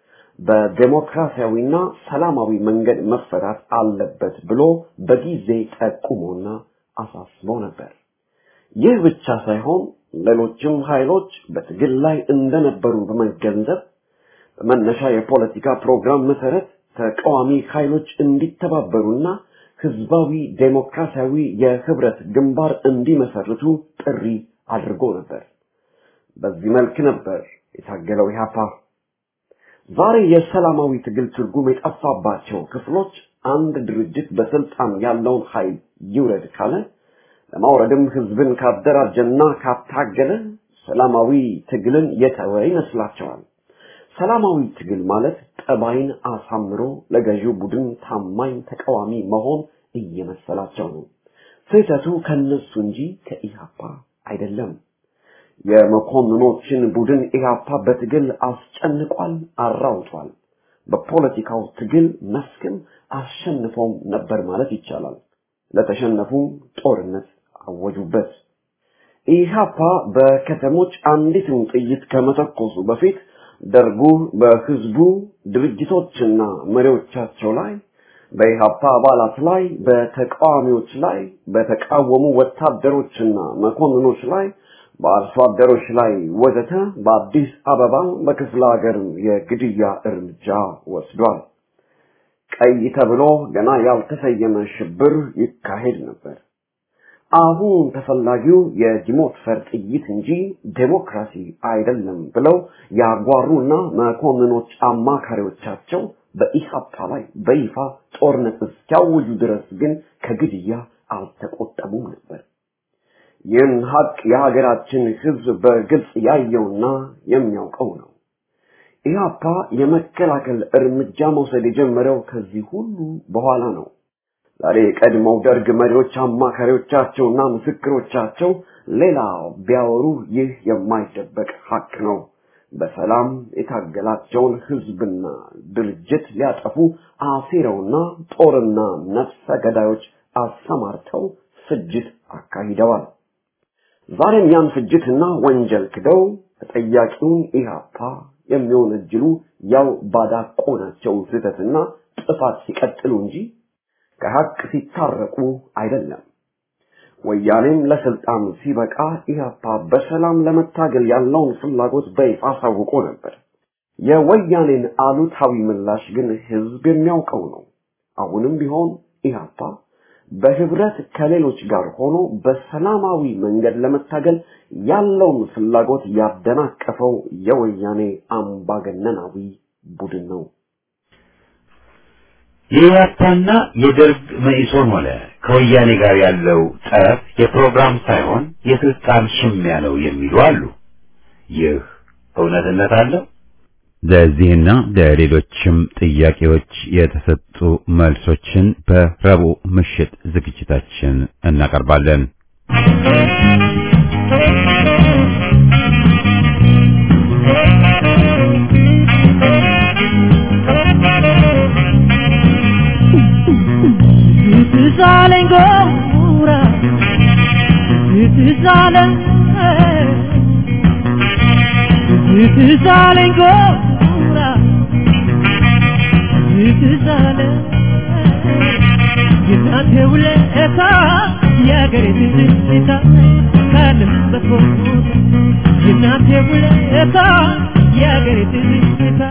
በዲሞክራሲያዊና ሰላማዊ መንገድ መፈታት አለበት ብሎ በጊዜ ጠቁሞና አሳስቦ ነበር። ይህ ብቻ ሳይሆን ሌሎችም ኃይሎች በትግል ላይ እንደነበሩ በመገንዘብ በመነሻ የፖለቲካ ፕሮግራም መሰረት ተቃዋሚ ኃይሎች እንዲተባበሩና ህዝባዊ ዴሞክራሲያዊ የህብረት ግንባር እንዲመሰርቱ ጥሪ አድርጎ ነበር። በዚህ መልክ ነበር የታገለው ኢህአፓ። ዛሬ የሰላማዊ ትግል ትርጉም የጠፋባቸው ክፍሎች አንድ ድርጅት በስልጣን ያለውን ኃይል ይውረድ ካለ ለማውረድም ህዝብን ካደራጀና ካታገለ ሰላማዊ ትግልን የተወ ይመስላቸዋል። ሰላማዊ ትግል ማለት ጠባይን አሳምሮ ለገዢው ቡድን ታማኝ ተቃዋሚ መሆን እየመሰላቸው ነው። ስህተቱ ከነሱ እንጂ ከኢሃፓ አይደለም። የመኮንኖችን ቡድን ኢሃፓ በትግል አስጨንቋል፣ አራውቷል። በፖለቲካው ትግል መስክም አሸንፎም ነበር ማለት ይቻላል። ለተሸነፉ ጦርነት አወጁበት። ኢሃፓ በከተሞች አንዲትን ጥይት ከመተኮሱ በፊት ደርጉ በህዝቡ ድርጅቶችና መሪዎቻቸው ላይ በኢሃፓ አባላት ላይ በተቃዋሚዎች ላይ በተቃወሙ ወታደሮችና መኮንኖች ላይ በአርሶ አደሮች ላይ ወዘተ በአዲስ አበባ በክፍለ ሀገር የግድያ እርምጃ ወስዷል። ቀይ ተብሎ ገና ያልተሰየመ ሽብር ይካሄድ ነበር። አሁን ተፈላጊው የጅሞት ፈር ጥይት እንጂ ዴሞክራሲ አይደለም ብለው ያጓሩና መኮንኖች አማካሪዎቻቸው በኢሃፓ ላይ በይፋ ጦርነት እስኪያውጁ ድረስ ግን ከግድያ አልተቆጠቡም ነበር። ይህን ሀቅ የሀገራችን ህዝብ በግልጽ ያየውና የሚያውቀው ነው። ኢሃፓ የመከላከል እርምጃ መውሰድ የጀመረው ከዚህ ሁሉ በኋላ ነው። ዛሬ የቀድሞው ደርግ መሪዎች አማካሪዎቻቸውና ምስክሮቻቸው ሌላ ቢያወሩ ይህ የማይደበቅ ሀቅ ነው። በሰላም የታገላቸውን ህዝብና ድርጅት ሊያጠፉ አሲረውና ጦርና ነፍሰ ገዳዮች አሰማርተው ፍጅት አካሂደዋል። ዛሬም ያን ፍጅትና ወንጀል ክደው ተጠያቂውን ኢሃፓ የሚወነጅሉ ያው ባዳቆናቸው ስህተትና ጥፋት ሲቀጥሉ እንጂ ከሀቅ ሲታረቁ አይደለም። ወያኔም ለስልጣን ሲበቃ ኢሃፓ በሰላም ለመታገል ያለውን ፍላጎት በይፋ አሳውቆ ነበር። የወያኔን አሉታዊ ምላሽ ግን ህዝብ የሚያውቀው ነው። አሁንም ቢሆን ኢሃፓ በህብረት ከሌሎች ጋር ሆኖ በሰላማዊ መንገድ ለመታገል ያለውን ፍላጎት ያደናቀፈው የወያኔ አምባገነናዊ ቡድን ነው። የኢህአፓና የደርግ መኢሶን ሆነ ከወያኔ ጋር ያለው ጠብ የፕሮግራም ሳይሆን የስልጣን ሽሚያ ነው የሚሉ አሉ። ይህ እውነትነት አለው? ለዚህና ለሌሎችም ጥያቄዎች የተሰጡ መልሶችን በረቡዕ ምሽት ዝግጅታችን እናቀርባለን። Zalen gora, zalen, zalen gora, zalen. Yunate ule eka, yagere zita, kalim bako. Yunate ule eka, yagere zita,